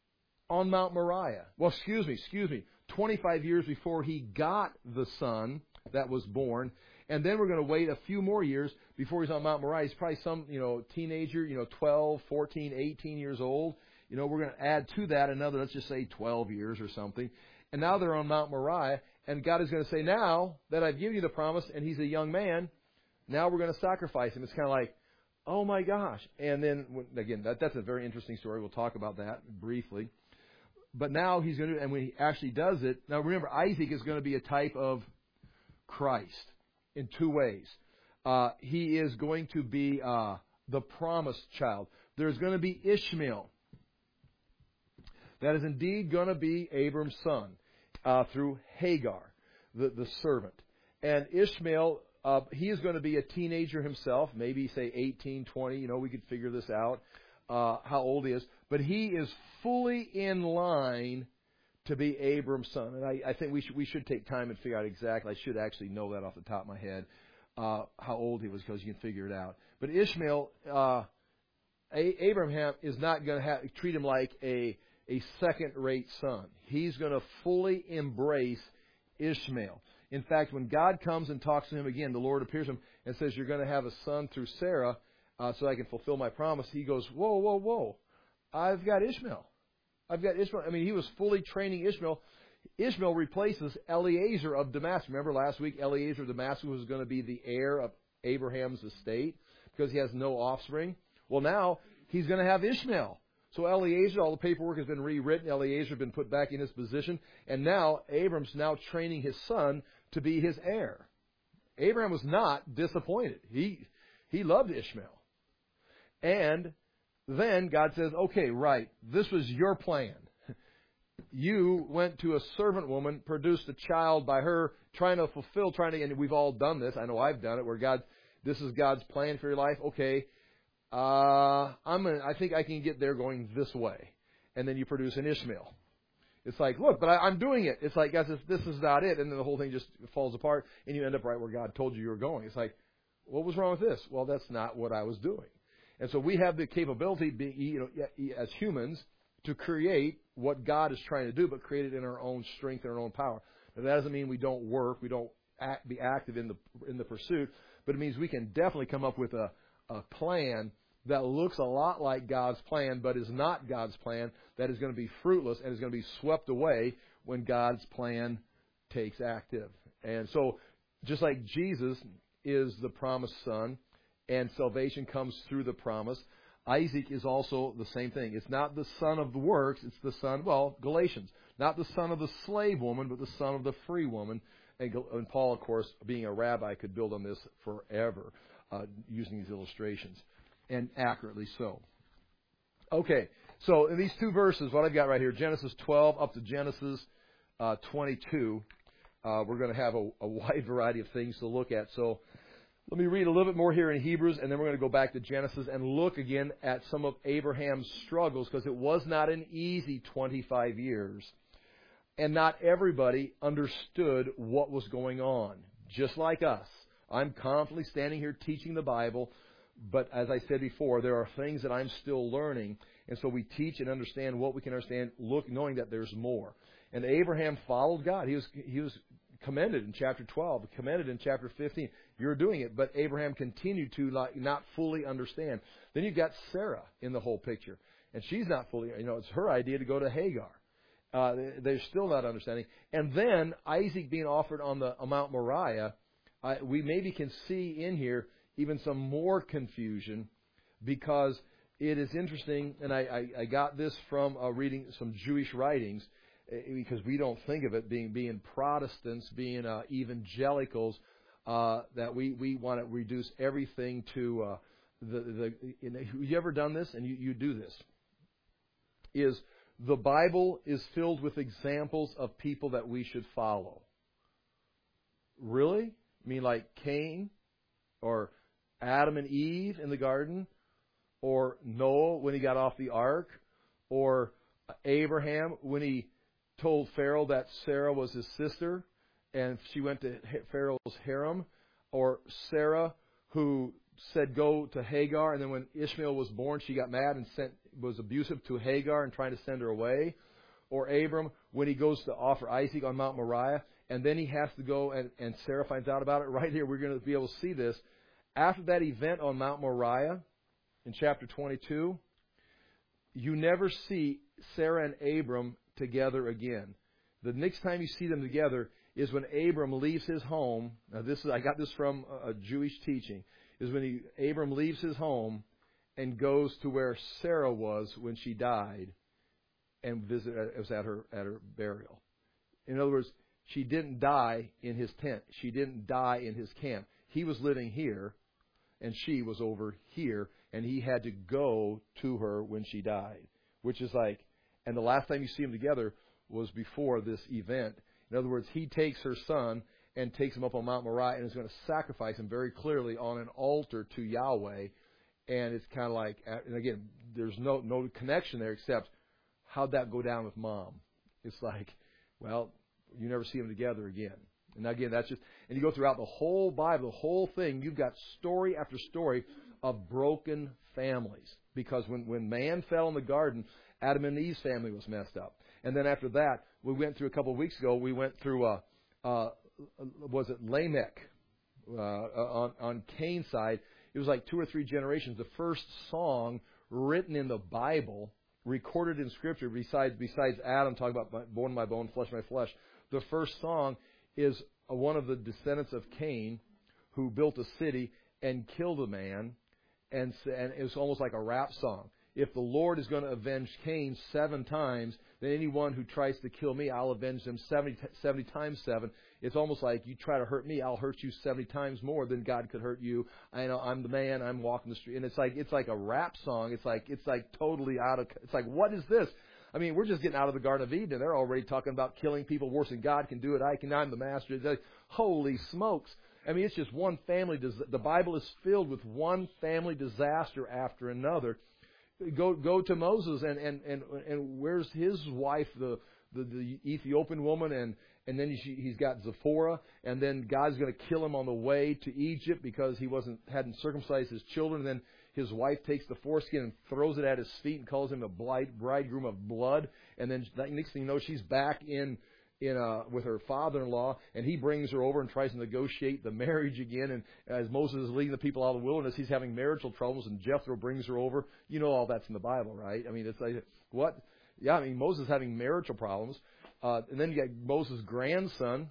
on Mount Moriah. Well, excuse me, excuse me. twenty-five years before he got the son that was born. And then we're going to wait a few more years before he's on Mount Moriah. He's probably some, you know, teenager, you know, twelve, fourteen, eighteen years old. You know, we're going to add to that another, let's just say twelve years or something. And now they're on Mount Moriah. And God is going to say, now that I've given you the promise and he's a young man, now we're going to sacrifice him. It's kind of like, oh my gosh. And then, again, that, that's a very interesting story. We'll talk about that briefly. But now he's going to, and when he actually does it, now remember, Isaac is going to be a type of Christ in two ways. Uh, he is going to be uh, the promised child. There's going to be Ishmael. That is indeed going to be Abram's son uh, through Hagar, the, the servant. And Ishmael, Uh, he is going to be a teenager himself, maybe say eighteen, twenty, you know, we could figure this out, uh, how old he is. But he is fully in line to be Abram's son. And I, I think we should, we should take time and figure out exactly, I should actually know that off the top of my head, uh, how old he was, because you can figure it out. But Ishmael, uh, A- Abraham is not going to treat him like a, a second-rate son. He's going to fully embrace Ishmael. In fact, when God comes and talks to him again, the Lord appears to him and says, you're going to have a son through Sarah uh, so I can fulfill my promise. He goes, whoa, whoa, whoa. I've got Ishmael. I've got Ishmael. I mean, he was fully training Ishmael. Ishmael replaces Eliezer of Damascus. Remember last week, Eliezer of Damascus was going to be the heir of Abraham's estate because he has no offspring. Well, now he's going to have Ishmael. So Eliezer, all the paperwork has been rewritten. Eliezer has been put back in his position. And now Abram's now training his son to be his heir. Abraham was not disappointed. He, he loved Ishmael. And then God says, okay, right, this was your plan. You went to a servant woman, produced a child by her, trying to fulfill, trying to, and we've all done this. I know I've done it, where God, this is God's plan for your life. Okay, uh, I'm gonna, I think I can get there going this way. And then you produce an Ishmael. It's like, look, but I, I'm doing it. It's like, God says, this is not it. And then the whole thing just falls apart, and you end up right where God told you you were going. It's like, what was wrong with this? Well, that's not what I was doing. And so we have the capability, being, you know, as humans, to create what God is trying to do, but create it in our own strength and our own power. Now, that doesn't mean we don't work, we don't act, be active in the in the pursuit, but it means we can definitely come up with a, a plan that looks a lot like God's plan, but is not God's plan, that is going to be fruitless and is going to be swept away when God's plan takes active. And so, just like Jesus is the promised son, and salvation comes through the promise, Isaac is also the same thing. It's not the son of the works, it's the son, well, Galatians, not the son of the slave woman, but the son of the free woman. And, and Paul, of course, being a rabbi, could build on this forever, uh, using these illustrations, and accurately so. Okay, so in these two verses, what I've got right here, Genesis twelve up to Genesis uh, twenty-two, uh, we're going to have a, a wide variety of things to look at. So let me read a little bit more here in Hebrews, and then we're going to go back to Genesis and look again at some of Abraham's struggles, because it was not an easy twenty-five years. And not everybody understood what was going on, just like us. I'm constantly standing here teaching the Bible, but as I said before, there are things that I'm still learning. And so we teach and understand what we can understand, look, knowing that there's more. And Abraham followed God. He was, he was commended in chapter twelve, commended in chapter fifteen. You're doing it, but Abraham continued to like, not fully understand. Then you've got Sarah in the whole picture, and she's not fully, you know, it's her idea to go to Hagar. Uh, they're still not understanding. And then Isaac being offered on the on Mount Moriah, uh, we maybe can see in here even some more confusion, because it is interesting, and I, I, I got this from uh, reading some Jewish writings, because we don't think of it being being Protestants, being uh, evangelicals, uh, that we, we want to reduce everything to uh, the the. You, know, you ever done this? And you, you do this. Is the Bible is filled with examples of people that we should follow. Really? I mean, like Cain, or Adam and Eve in the garden, or Noah when he got off the ark, or Abraham when he told Pharaoh that Sarah was his sister, and she went to Pharaoh's harem, or Sarah who said go to Hagar, and then when Ishmael was born, she got mad and sent was abusive to Hagar and trying to send her away, or Abram when he goes to offer Isaac on Mount Moriah, and then he has to go and, and Sarah finds out about it. Right here, we're going to be able to see this. After that event on Mount Moriah, in chapter twenty-two, you never see Sarah and Abram together again. The next time you see them together is when Abram leaves his home. Now, this is I got this from a Jewish teaching. Is when he, Abram leaves his home and goes to where Sarah was when she died, and visit it was at her at her burial. In other words, she didn't die in his tent. She didn't die in his camp. He was living here, and she was over here, and he had to go to her when she died, which is like, and the last time you see them together was before this event. In other words, he takes her son and takes him up on Mount Moriah and is going to sacrifice him very clearly on an altar to Yahweh. And it's kind of like, and again, there's no no connection there except how'd that go down with mom? It's like, well, you never see them together again. And again, that's just, and you go throughout the whole Bible, the whole thing, you've got story after story of broken families. because when, when man fell in the garden, Adam and Eve's family was messed up. And then after that, we went through a couple of weeks ago, we went through, uh, uh, was it Lamech, uh, on, on Cain's side. It was like two or three generations. The first song written in the Bible, recorded in Scripture, besides besides Adam talking about bone of my bone, flesh of my flesh, the first song is one of the descendants of Cain who built a city and killed a man, and, and it was almost like a rap song. If the Lord is going to avenge Cain seven times, then anyone who tries to kill me, I'll avenge them seventy, seventy times seven. It's almost like you try to hurt me, I'll hurt you seventy times more than God could hurt you. I know I'm the man, I'm walking the street, and it's like it's like a rap song. It's like it's like totally out of. It's like, what is this? I mean, we're just getting out of the Garden of Eden, and they're already talking about killing people worse than God can do it. I can. I'm the master. It's like, holy smokes! I mean, it's just one family. The Bible is filled with one family disaster after another. Go go to Moses, and and and, and where's his wife, the, the the Ethiopian woman, and and then he, he's got Zipporah, and then God's going to kill him on the way to Egypt because he wasn't hadn't circumcised his children. And then his wife takes the foreskin and throws it at his feet and calls him a bridegroom of blood. And then next thing you know, she's back in. in uh, with her father-in-law, and he brings her over and tries to negotiate the marriage again. And as Moses is leading the people out of the wilderness, he's having marital troubles, and Jethro brings her over. You know all that's in the Bible, right? I mean, it's like, what? Yeah, I mean, Moses is having marital problems. Uh, and then you got Moses' grandson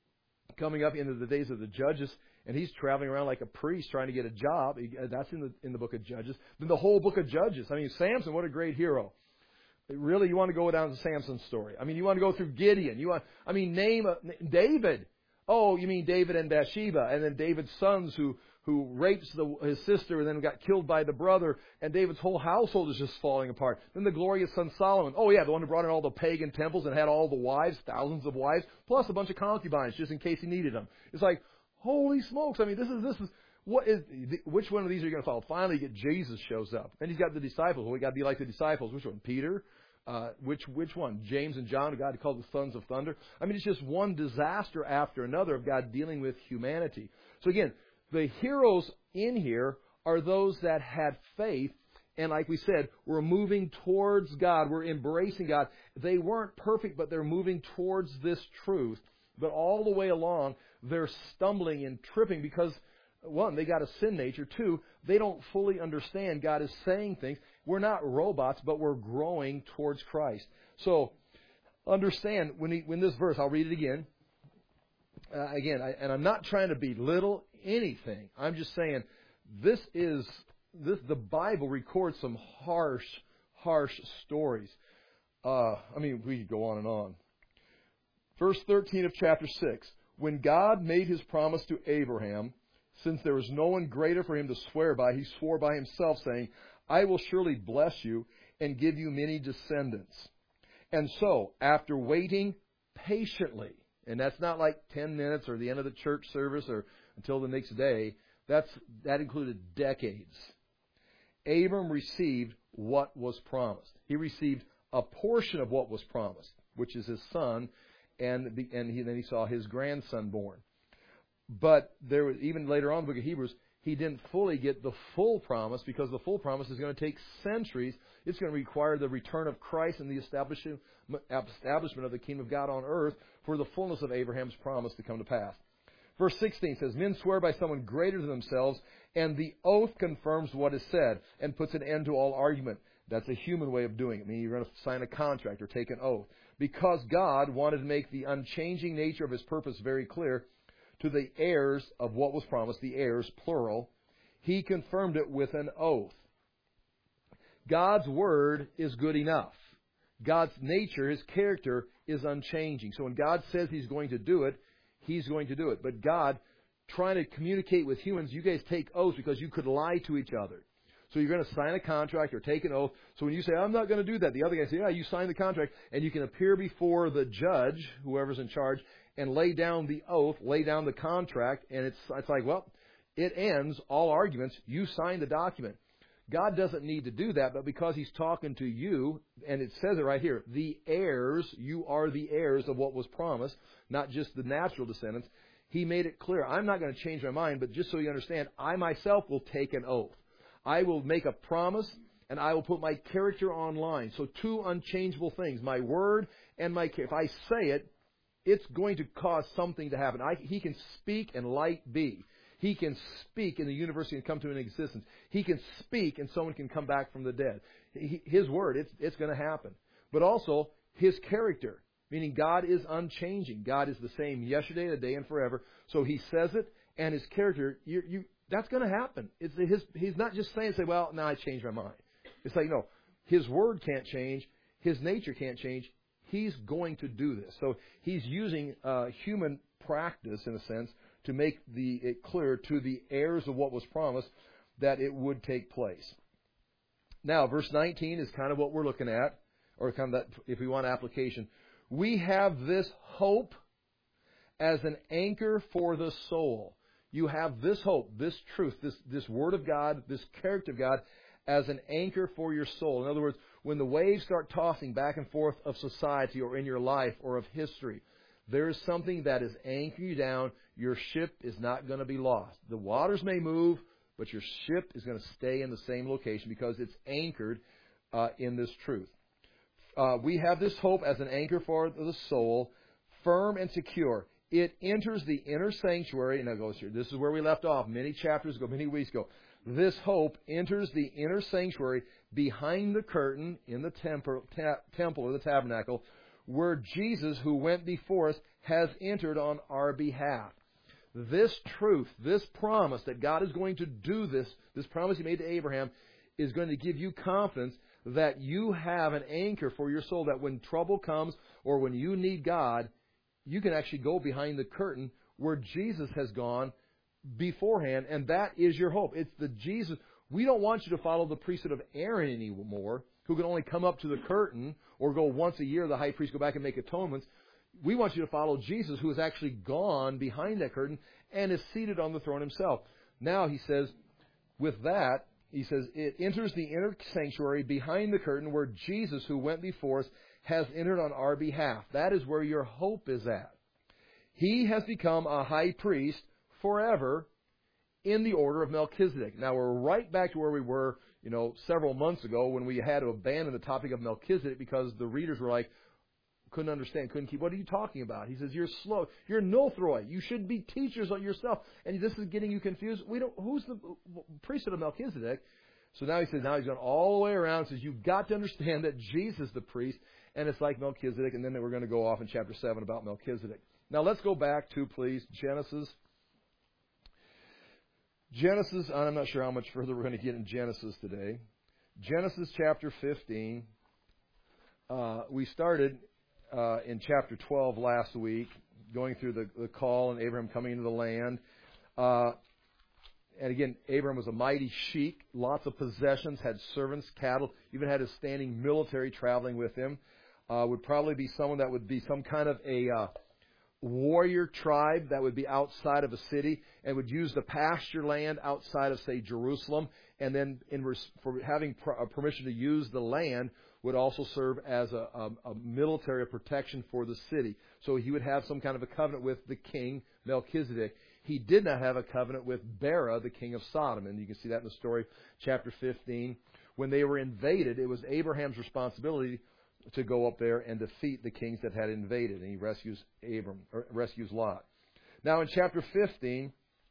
coming up into the days of the Judges, and he's traveling around like a priest trying to get a job. He, that's in the in the book of Judges. Then the whole book of Judges. I mean, Samson, what a great hero. Really, you want to go down to Samson's story. I mean, you want to go through Gideon. You want, I mean, name a, David. Oh, you mean David and Bathsheba, and then David's sons who who rapes the, his sister and then got killed by the brother, and David's whole household is just falling apart. Then the glorious son Solomon. Oh yeah, the one who brought in all the pagan temples and had all the wives, thousands of wives, plus a bunch of concubines just in case he needed them. It's like, holy smokes! I mean, this is this is. What is, which one of these are you going to follow? Finally, you get Jesus shows up. And he's got the disciples. Well, we got to be like the disciples. Which one? Peter? Uh, which which one? James and John, who God called the sons of thunder. I mean, it's just one disaster after another of God dealing with humanity. So again, the heroes in here are those that had faith. And like we said, we're moving towards God. We're embracing God. They weren't perfect, but they're moving towards this truth. But all the way along, they're stumbling and tripping because, one, they got a sin nature. Two, they don't fully understand God is saying things. We're not robots, but we're growing towards Christ. So understand, when he, when this verse, I'll read it again. Uh, again, I, and I'm not trying to belittle anything. I'm just saying this is, this the Bible records some harsh, harsh stories. Uh, I mean, we could go on and on. Verse thirteen of chapter six. When God made His promise to Abraham, since there was no one greater for him to swear by, He swore by Himself, saying, I will surely bless you and give you many descendants. And so, after waiting patiently, and that's not like ten minutes or the end of the church service or until the next day, that's that included decades. Abram received what was promised. He received a portion of what was promised, which is his son, and, the, and he, then he saw his grandson born. But there was, even later on in the book of Hebrews, he didn't fully get the full promise because the full promise is going to take centuries. It's going to require the return of Christ and the establishment establishment of the kingdom of God on earth for the fullness of Abraham's promise to come to pass. Verse sixteen says, men swear by someone greater than themselves, and the oath confirms what is said and puts an end to all argument. That's a human way of doing it. I mean, you're going to sign a contract or take an oath. Because God wanted to make the unchanging nature of His purpose very clear to the heirs of what was promised, the heirs, plural, He confirmed it with an oath. God's word is good enough. God's nature, His character, is unchanging. So when God says He's going to do it, He's going to do it. But God, trying to communicate with humans, you guys take oaths because you could lie to each other. So you're going to sign a contract or take an oath. So when you say, I'm not going to do that, the other guy says, yeah, you signed the contract. And you can appear before the judge, whoever's in charge, and lay down the oath, lay down the contract. And it's, it's like, well, it ends all arguments. You signed the document. God doesn't need to do that, but because He's talking to you, and it says it right here, the heirs, you are the heirs of what was promised, not just the natural descendants. He made it clear, I'm not going to change my mind, but just so you understand, I myself will take an oath. I will make a promise, and I will put my character online. So two unchangeable things, my word and my character. If I say it, it's going to cause something to happen. I, he can speak and light be. He can speak and the universe can come to an existence. He can speak and someone can come back from the dead. He, his word, it's, it's going to happen. But also, his character, meaning God is unchanging. God is the same yesterday, today, and forever. So he says it, and his character, you, you, that's going to happen. It's his, he's not just saying, say, well, now I changed my mind. It's like, no, his word can't change. His nature can't change. He's going to do this. So he's using uh, human practice, in a sense, to make the, it clear to the heirs of what was promised that it would take place. Now, verse nineteen is kind of what we're looking at, or kind of that, if we want application. We have this hope as an anchor for the soul. You have this hope, this truth, this, this Word of God, this character of God as an anchor for your soul. In other words, when the waves start tossing back and forth of society or in your life or of history, there is something that is anchoring you down. Your ship is not going to be lost. The waters may move, but your ship is going to stay in the same location because it's anchored uh, in this truth. Uh, we have this hope as an anchor for the soul, firm and secure. It enters the inner sanctuary, and it goes here. This is where we left off many chapters ago, many weeks ago. This hope enters the inner sanctuary behind the curtain in the temple, ta- temple or the tabernacle, where Jesus, who went before us, has entered on our behalf. This truth, this promise that God is going to do this, this promise He made to Abraham, is going to give you confidence that you have an anchor for your soul, that when trouble comes or when you need God, you can actually go behind the curtain where Jesus has gone beforehand, and that is your hope. It's the Jesus. We don't want you to follow the priesthood of Aaron anymore, who can only come up to the curtain or go once a year, the high priest, go back and make atonements. We want you to follow Jesus, who has actually gone behind that curtain and is seated on the throne himself. Now, he says, with that, he says, it enters the inner sanctuary behind the curtain where Jesus, who went before us, has entered on our behalf. That is where your hope is at. He has become a high priest forever in the order of Melchizedek. Now, we're right back to where we were, you know, several months ago when we had to abandon the topic of Melchizedek because the readers were like, couldn't understand, couldn't keep. What are you talking about? He says, you're slow. You're Nothroi. You should be teachers on yourself. And this is getting you confused. We don't. Who's the priesthood of Melchizedek? So now he says, now he's gone all the way around. Says, you've got to understand that Jesus is the priest, and it's like Melchizedek. And then we're going to go off in chapter seven about Melchizedek. Now let's go back to, please, Genesis. Genesis, I'm not sure how much further we're going to get in Genesis today. Genesis chapter fifteen. Uh, we started uh, in chapter twelve last week, going through the, the call and Abraham coming into the land. Uh, and again, Abraham was a mighty sheik, lots of possessions, had servants, cattle, even had his standing military traveling with him. Uh, would probably be someone that would be some kind of a uh, warrior tribe that would be outside of a city and would use the pasture land outside of, say, Jerusalem. And then in res- for having pr- uh, permission to use the land would also serve as a, a, a military protection for the city. So he would have some kind of a covenant with the king, Melchizedek. He did not have a covenant with Bera, the king of Sodom. And you can see that in the story, chapter fifteen. When they were invaded, it was Abraham's responsibility to go up there and defeat the kings that had invaded. And he rescues Abram, or rescues Lot. Now in chapter fifteen,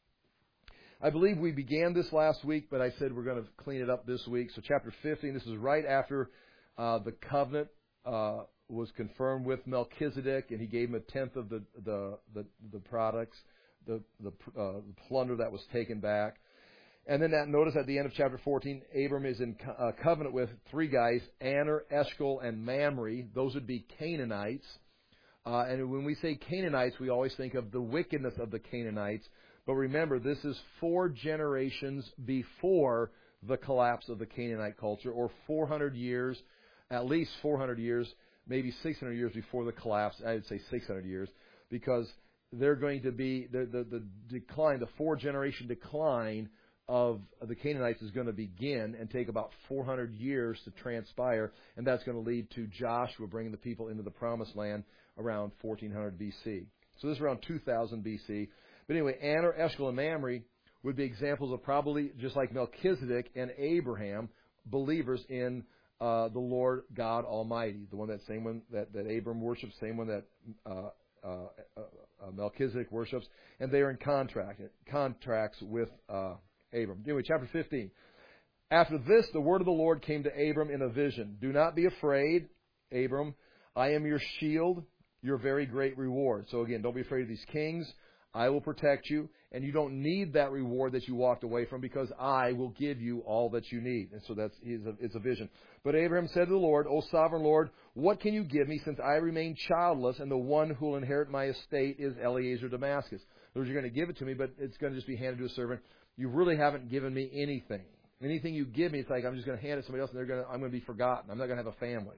I believe we began this last week, but I said we're going to clean it up this week. So chapter fifteen, this is right after uh, the covenant uh, was confirmed with Melchizedek, and he gave him a tenth of the the the, the products, the the, uh, the plunder that was taken back. And then that, notice at the end of chapter fourteen, Abram is in co- uh, covenant with three guys, Aner, Eshcol, and Mamre. Those would be Canaanites. Uh, and when we say Canaanites, we always think of the wickedness of the Canaanites. But remember, this is four generations before the collapse of the Canaanite culture, or four hundred years, at least four hundred years, maybe six hundred years before the collapse. I would say six hundred years, because they're going to be, the, the, the decline, the four-generation decline of the Canaanites is going to begin and take about four hundred years to transpire, and that's going to lead to Joshua bringing the people into the Promised Land around fourteen hundred B C. So this is around two thousand B C. But anyway, Aner, Eshcol, and Mamre would be examples of, probably just like Melchizedek and Abraham, believers in uh, the Lord God Almighty, the one that same one that, that Abram worships, same one that uh, uh, uh, Melchizedek worships, and they are in contract contracts with uh, Abram. Anyway, chapter fifteen. After this, the word of the Lord came to Abram in a vision. Do not be afraid, Abram. I am your shield, your very great reward. So again, don't be afraid of these kings. I will protect you, and you don't need that reward that you walked away from, because I will give you all that you need. And so that's it's a vision. But Abraham said to the Lord, O sovereign Lord, what can you give me, since I remain childless, and the one who will inherit my estate is Eliezer of Damascus? In other words, you're going to give it to me, but it's going to just be handed to a servant. You really haven't given me anything. Anything you give me, it's like I'm just going to hand it to somebody else, and they're going to, I'm going to be forgotten. I'm not going to have a family.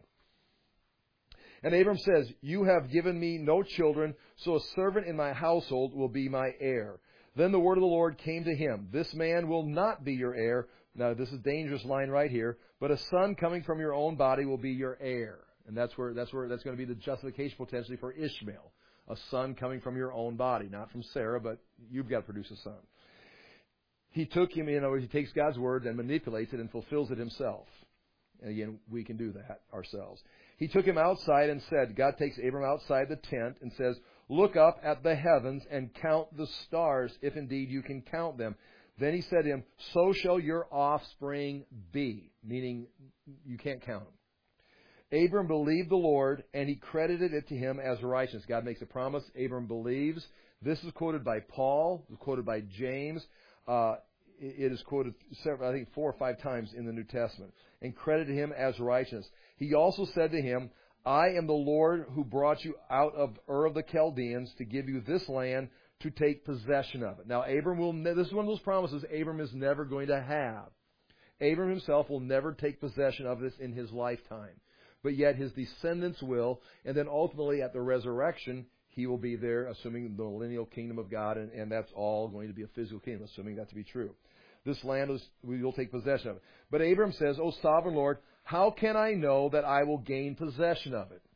And Abram says, you have given me no children, so a servant in my household will be my heir. Then the word of the Lord came to him. This man will not be your heir. Now, this is a dangerous line right here. But a son coming from your own body will be your heir. And that's where that's where that's going to be the justification potentially for Ishmael. A son coming from your own body. Not from Sarah, but you've got to produce a son. He took him, you know, he takes God's word and manipulates it and fulfills it himself. And again, we can do that ourselves. He took him outside and said, God takes Abram outside the tent and says, look up at the heavens and count the stars, if indeed you can count them. Then he said to him, so shall your offspring be, meaning you can't count them. Abram believed the Lord, and he credited it to him as righteousness. God makes a promise. Abram believes. This is quoted by Paul, quoted by James. Uh, it is quoted, several, I think, four or five times in the New Testament, and credited him as righteousness. He also said to him, I am the Lord who brought you out of Ur of the Chaldeans to give you this land to take possession of it. Now, Abram will, this is one of those promises Abram is never going to have. Abram himself will never take possession of this in his lifetime. But yet his descendants will, and then ultimately at the resurrection, he will be there, assuming the millennial kingdom of God, and, and that's all going to be a physical kingdom, assuming that to be true. This land is, we will take possession of it. But Abram says, O sovereign Lord, how can I know that I will gain possession of it?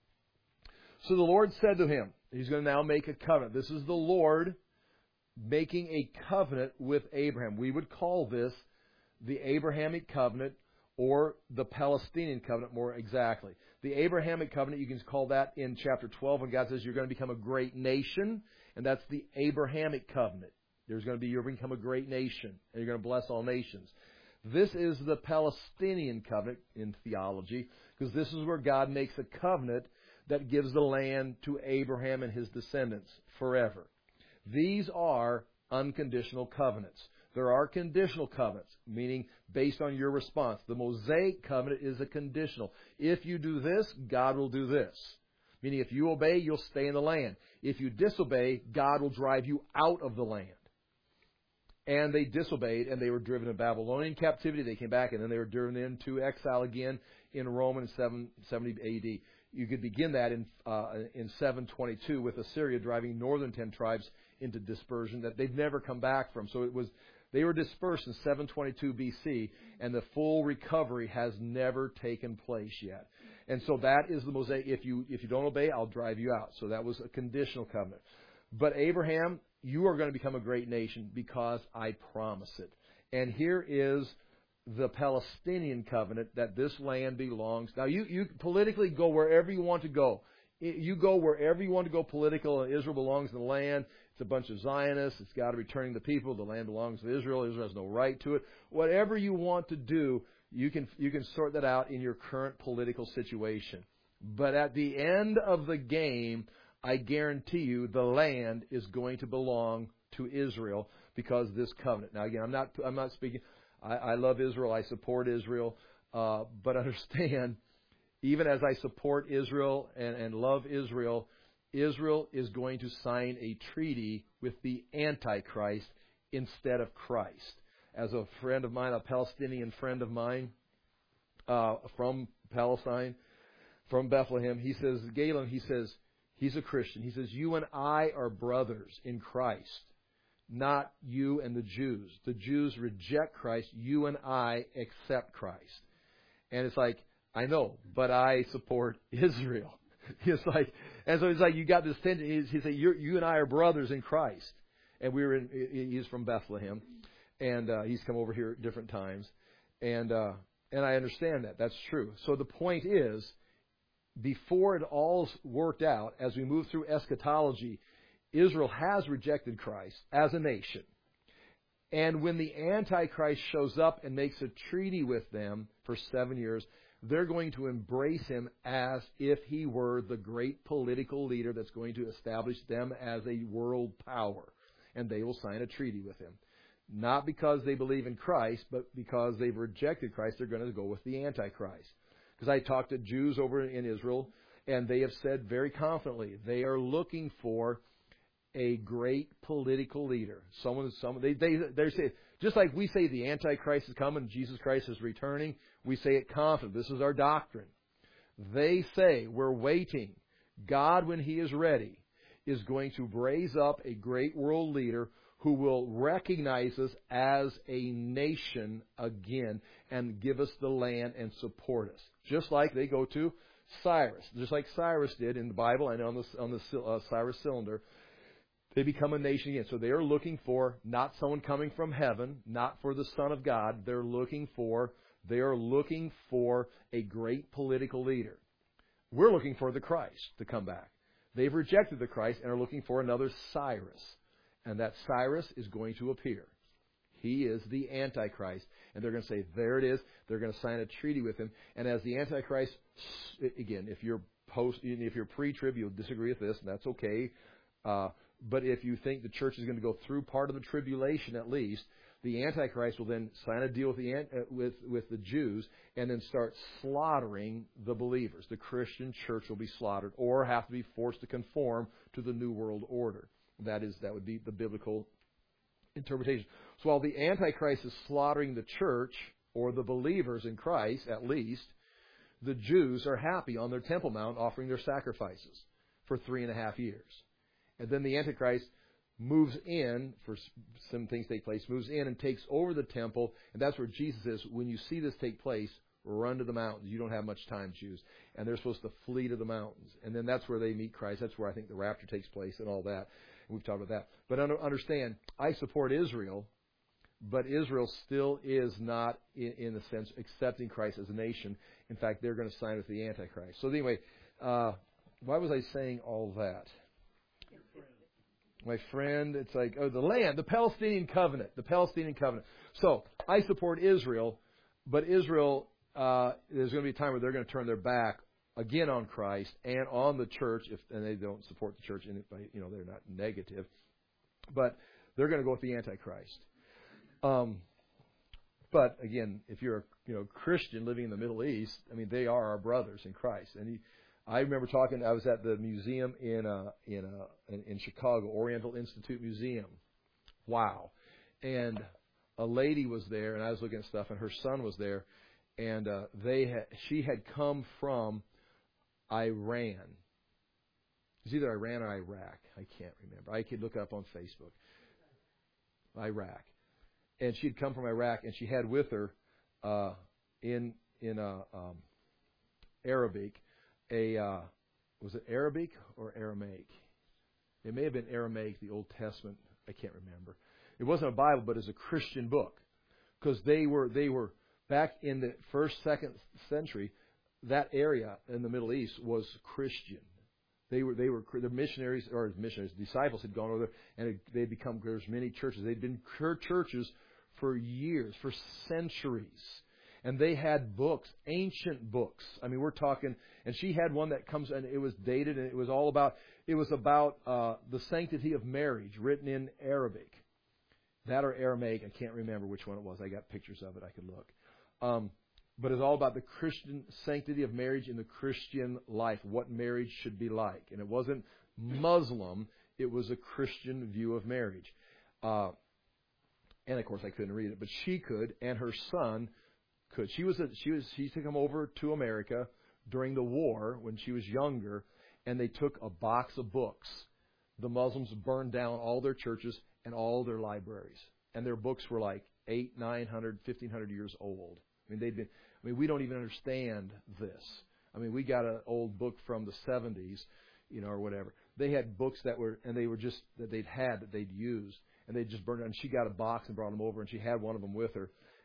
So the Lord said to him, he's going to now make a covenant. This is the Lord making a covenant with Abraham. We would call this the Abrahamic covenant, or the Palestinian covenant more exactly. The Abrahamic covenant, you can call that in chapter twelve when God says you're going to become a great nation, and that's the Abrahamic covenant. There's going to be, you're going to become a great nation, and you're going to bless all nations. This is the Palestinian covenant in theology, because this is where God makes a covenant that gives the land to Abraham and his descendants forever. These are unconditional covenants. There are conditional covenants, meaning based on your response. The Mosaic covenant is a conditional. If you do this, God will do this. Meaning if you obey, you'll stay in the land. If you disobey, God will drive you out of the land. And they disobeyed, and they were driven to Babylonian captivity. They came back, and then they were driven into exile again in Rome in seven seventy A D. You could begin that in uh, in seven twenty-two with Assyria driving northern ten tribes into dispersion that they've never come back from. So it was they were dispersed in seven twenty-two B C, and the full recovery has never taken place yet. And so that is the Mosaic. If you if you don't obey, I'll drive you out. So that was a conditional covenant. But Abraham, you are going to become a great nation because I promise it. And here is the Palestinian covenant that this land belongs. Now, you, you politically go wherever you want to go. You go wherever you want to go political. Israel belongs to the land. It's a bunch of Zionists. It's got to be returning the people. The land belongs to Israel. Israel has no right to it. Whatever you want to do, you can you can sort that out in your current political situation. But at the end of the game, I guarantee you the land is going to belong to Israel because of this covenant. Now, again, I'm not I'm not speaking. I, I love Israel. I support Israel. Uh, but understand, even as I support Israel and, and love Israel, Israel is going to sign a treaty with the Antichrist instead of Christ. As a friend of mine, a Palestinian friend of mine uh, from Palestine, from Bethlehem, he says, Galen, he says, he's a Christian. He says, you and I are brothers in Christ, not you and the Jews. The Jews reject Christ. You and I accept Christ. And it's like, I know, but I support Israel. It's like, and so it's like you got this tension. He said, You're, you and I are brothers in Christ. And we were in, he's from Bethlehem. And uh, he's come over here at different times. And uh, And I understand that. That's true. So the point is, before it all's worked out, as we move through eschatology, Israel has rejected Christ as a nation. And when the Antichrist shows up and makes a treaty with them for seven years, they're going to embrace him as if he were the great political leader that's going to establish them as a world power. And they will sign a treaty with him. Not because they believe in Christ, but because they've rejected Christ, they're going to go with the Antichrist. Because I talked to Jews over in Israel, and they have said very confidently they are looking for a great political leader. Someone, someone they they they say, just like we say the Antichrist is coming, Jesus Christ is returning, we say it confidently. This is our doctrine. They say we're waiting. God, when He is ready, is going to raise up a great world leader who will recognize us as a nation again and give us the land and support us. Just like they go to Cyrus. Just like Cyrus did in the Bible and on the, on the uh, Cyrus cylinder. They become a nation again. So they are looking for not someone coming from heaven, not for the Son of God. They're looking for, they are looking for a great political leader. We're looking for the Christ to come back. They've rejected the Christ and are looking for another Cyrus. And that Cyrus is going to appear. He is the Antichrist. And they're going to say, there it is. They're going to sign a treaty with him. And as the Antichrist, again, if you're post, if you're pre-trib, you'll disagree with this, and that's okay. Uh, but if you think the church is going to go through part of the tribulation at least, the Antichrist will then sign a deal with the uh, with with the Jews and then start slaughtering the believers. The Christian church will be slaughtered or have to be forced to conform to the New World Order. That is, that would be the biblical interpretation. So while the Antichrist is slaughtering the church, or the believers in Christ at least, the Jews are happy on their Temple Mount offering their sacrifices for three and a half years. And then the Antichrist moves in, for some things take place, moves in and takes over the temple. And that's where Jesus says, when you see this take place, run to the mountains. You don't have much time, Jews. And they're supposed to flee to the mountains. And then that's where they meet Christ. That's where I think the rapture takes place and all that. We've talked about that. But understand, I support Israel, but Israel still is not, in, in a sense, accepting Christ as a nation. In fact, they're going to sign with the Antichrist. So anyway, uh, why was I saying all that? My friend, it's like, oh, the land, the Palestinian covenant, the Palestinian covenant. So I support Israel, but Israel, uh, there's going to be a time where they're going to turn their back again on Christ and on the church, if and they don't support the church, and you know they're not negative, but they're going to go with the Antichrist. Um, but again, if you're a you know Christian living in the Middle East, I mean they are our brothers in Christ. And he, I remember talking. I was at the museum in uh, in uh, in, in Chicago, Oriental Institute Museum. Wow, and a lady was there, and I was looking at stuff, and her son was there, and uh, they had, she had come from Iran. It's either Iran or Iraq. I can't remember. I could look it up on Facebook. Iraq. And she had come from Iraq, and she had with her uh, in in uh, um, Arabic a uh, was it Arabic or Aramaic? It may have been Aramaic, the Old Testament. I can't remember. It wasn't a Bible, but it was a Christian book, because they were they were back in the first, second century. That area in the Middle East was Christian. They were they were the missionaries or missionaries disciples had gone over there, and it, they'd become there's many churches. They'd been churches for years, for centuries, and they had books, ancient books. I mean, we're talking. And she had one that comes, and it was dated, and it was all about it was about uh, the sanctity of marriage, written in Arabic, that or Aramaic. I can't remember which one it was. I got pictures of it. I could look. Um, But it's all about the Christian sanctity of marriage in the Christian life, what marriage should be like. And it wasn't Muslim, it was a Christian view of marriage. Uh, and of course I couldn't read it, but she could, and her son could. She was a, she was she used to come over to America during the war when she was younger, and they took a box of books. The Muslims burned down all their churches and all their libraries. And their books were like eight, nine hundred, fifteen hundred years old. I mean, they'd been. I mean, we don't even understand this. I mean, we got an old book from the seventies, you know, or whatever. They had books that were, and they were just that they'd had that they'd used, and they just burned it. And she got a box and brought them over, and she had one of them with her.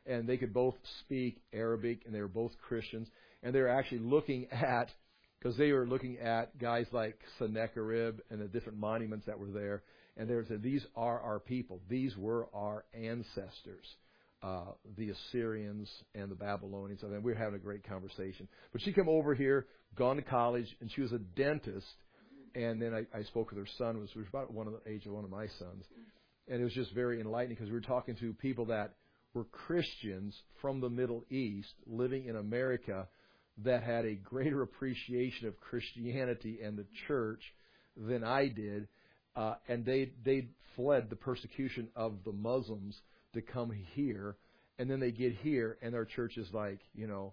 and they could both speak Arabic, and they were both Christians, and they were actually looking at, because they were looking at guys like Sennacherib and the different monuments that were there, and they said, these are our people. These were our ancestors, uh, the Assyrians and the Babylonians. I mean, we were having a great conversation. But she came over here, gone to college, and she was a dentist. And then I, I spoke with her son, who was, was about one of the age of one of my sons. And it was just very enlightening because we were talking to people that were Christians from the Middle East living in America that had a greater appreciation of Christianity and the church than I did. Uh, and they they fled the persecution of the Muslims to come here. And then they get here, and their church is like, you know,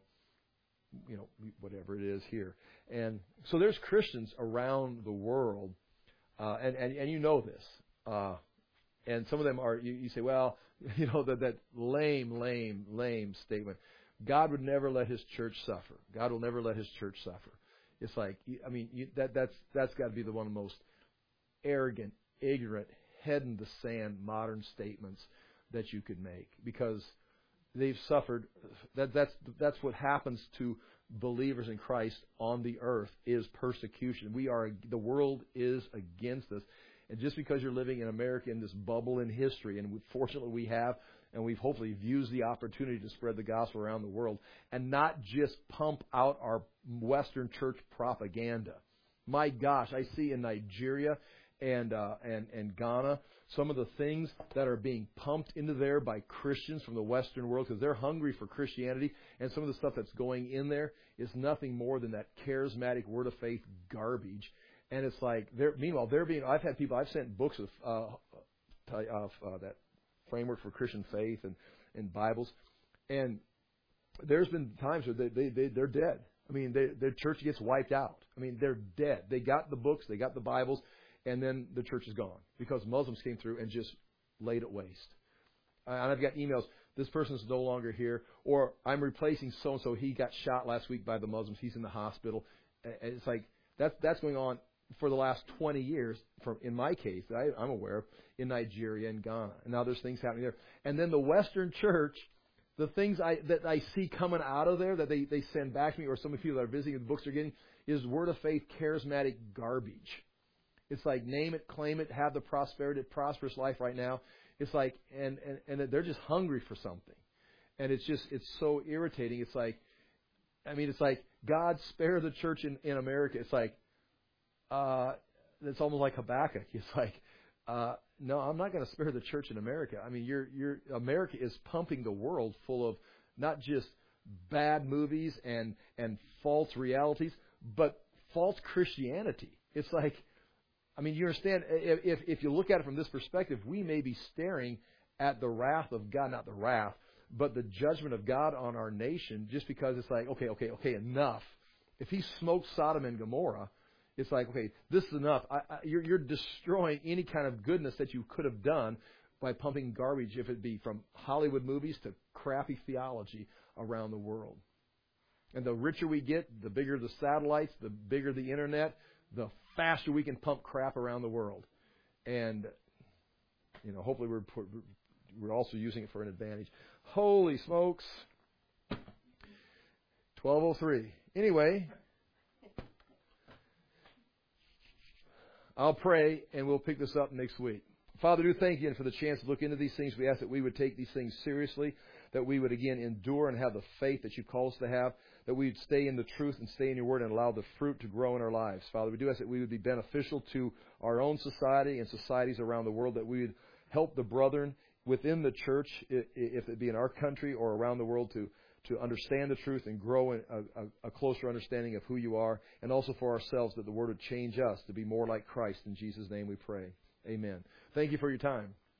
you know, whatever it is here. And so there's Christians around the world, uh, and, and, and you know this. Uh, and some of them are, you, you say, well, you know, that, that lame, lame, lame statement. God would never let His church suffer. God will never let His church suffer. It's like, I mean, you, that that's that's got to be the one of the most arrogant, ignorant, head in the sand modern statements that you could make, because they've suffered. That that's that's what happens to believers in Christ on the earth, is persecution. We are the world is against us, and just because you're living in America in this bubble in history, and we, fortunately we have, and we've hopefully used the opportunity to spread the gospel around the world, and not just pump out our Western church propaganda. My gosh, I see in Nigeria and uh, and and Ghana some of the things that are being pumped into there by Christians from the Western world, because they're hungry for Christianity, and some of the stuff that's going in there is nothing more than that charismatic word of faith garbage. And it's like, they're, meanwhile, they're being. I've had people. I've sent books of uh, of uh, that framework for Christian faith and, and Bibles, and there's been times where they, they, they they're dead. I mean, they, their church gets wiped out. I mean, they're dead. They got the books, they got the Bibles, and then the church is gone because Muslims came through and just laid it waste. And I've got emails, this person's no longer here, or I'm replacing so-and-so, he got shot last week by the Muslims, he's in the hospital. And it's like, that's that's going on for the last twenty years, from, in my case, that I, I'm aware of, in Nigeria and Ghana. And now there's things happening there. And then the Western church, the things I that I see coming out of there that they, they send back to me, or some of the people that are visiting, the books they're getting, is word of faith, charismatic garbage. It's like, name it, claim it, have the prosperity, prosperous life right now. It's like, and, and, and they're just hungry for something. And it's just, it's so irritating. It's like, I mean, it's like, God spare the church in, in America. It's like, uh, it's almost like Habakkuk. It's like, uh, no, I'm not going to spare the church in America. I mean, you're, you're, America is pumping the world full of not just bad movies and, and false realities, but false Christianity. It's like, I mean, you understand, if, if you look at it from this perspective, we may be staring at the wrath of God, not the wrath, but the judgment of God on our nation, just because it's like, okay, okay, okay, enough. If He smoked Sodom and Gomorrah, it's like, okay, this is enough. I, I, you're, you're destroying any kind of goodness that you could have done by pumping garbage, if it be from Hollywood movies to crappy theology around the world. And the richer we get, the bigger the satellites, the bigger the internet, the faster we can pump crap around the world. And, you know, hopefully we're we're also using it for an advantage. Holy smokes. twelve oh three. Anyway, I'll pray and we'll pick this up next week. Father, do thank you for the chance to look into these things. We ask that we would take these things seriously, that we would, again, endure and have the faith that you call us to have, that we would stay in the truth and stay in your word and allow the fruit to grow in our lives. Father, we do ask that we would be beneficial to our own society and societies around the world, that we would help the brethren within the church, if it be in our country or around the world, to, to understand the truth and grow in a, a, a closer understanding of who you are, and also for ourselves, that the word would change us to be more like Christ. In Jesus' name we pray. Amen. Thank you for your time.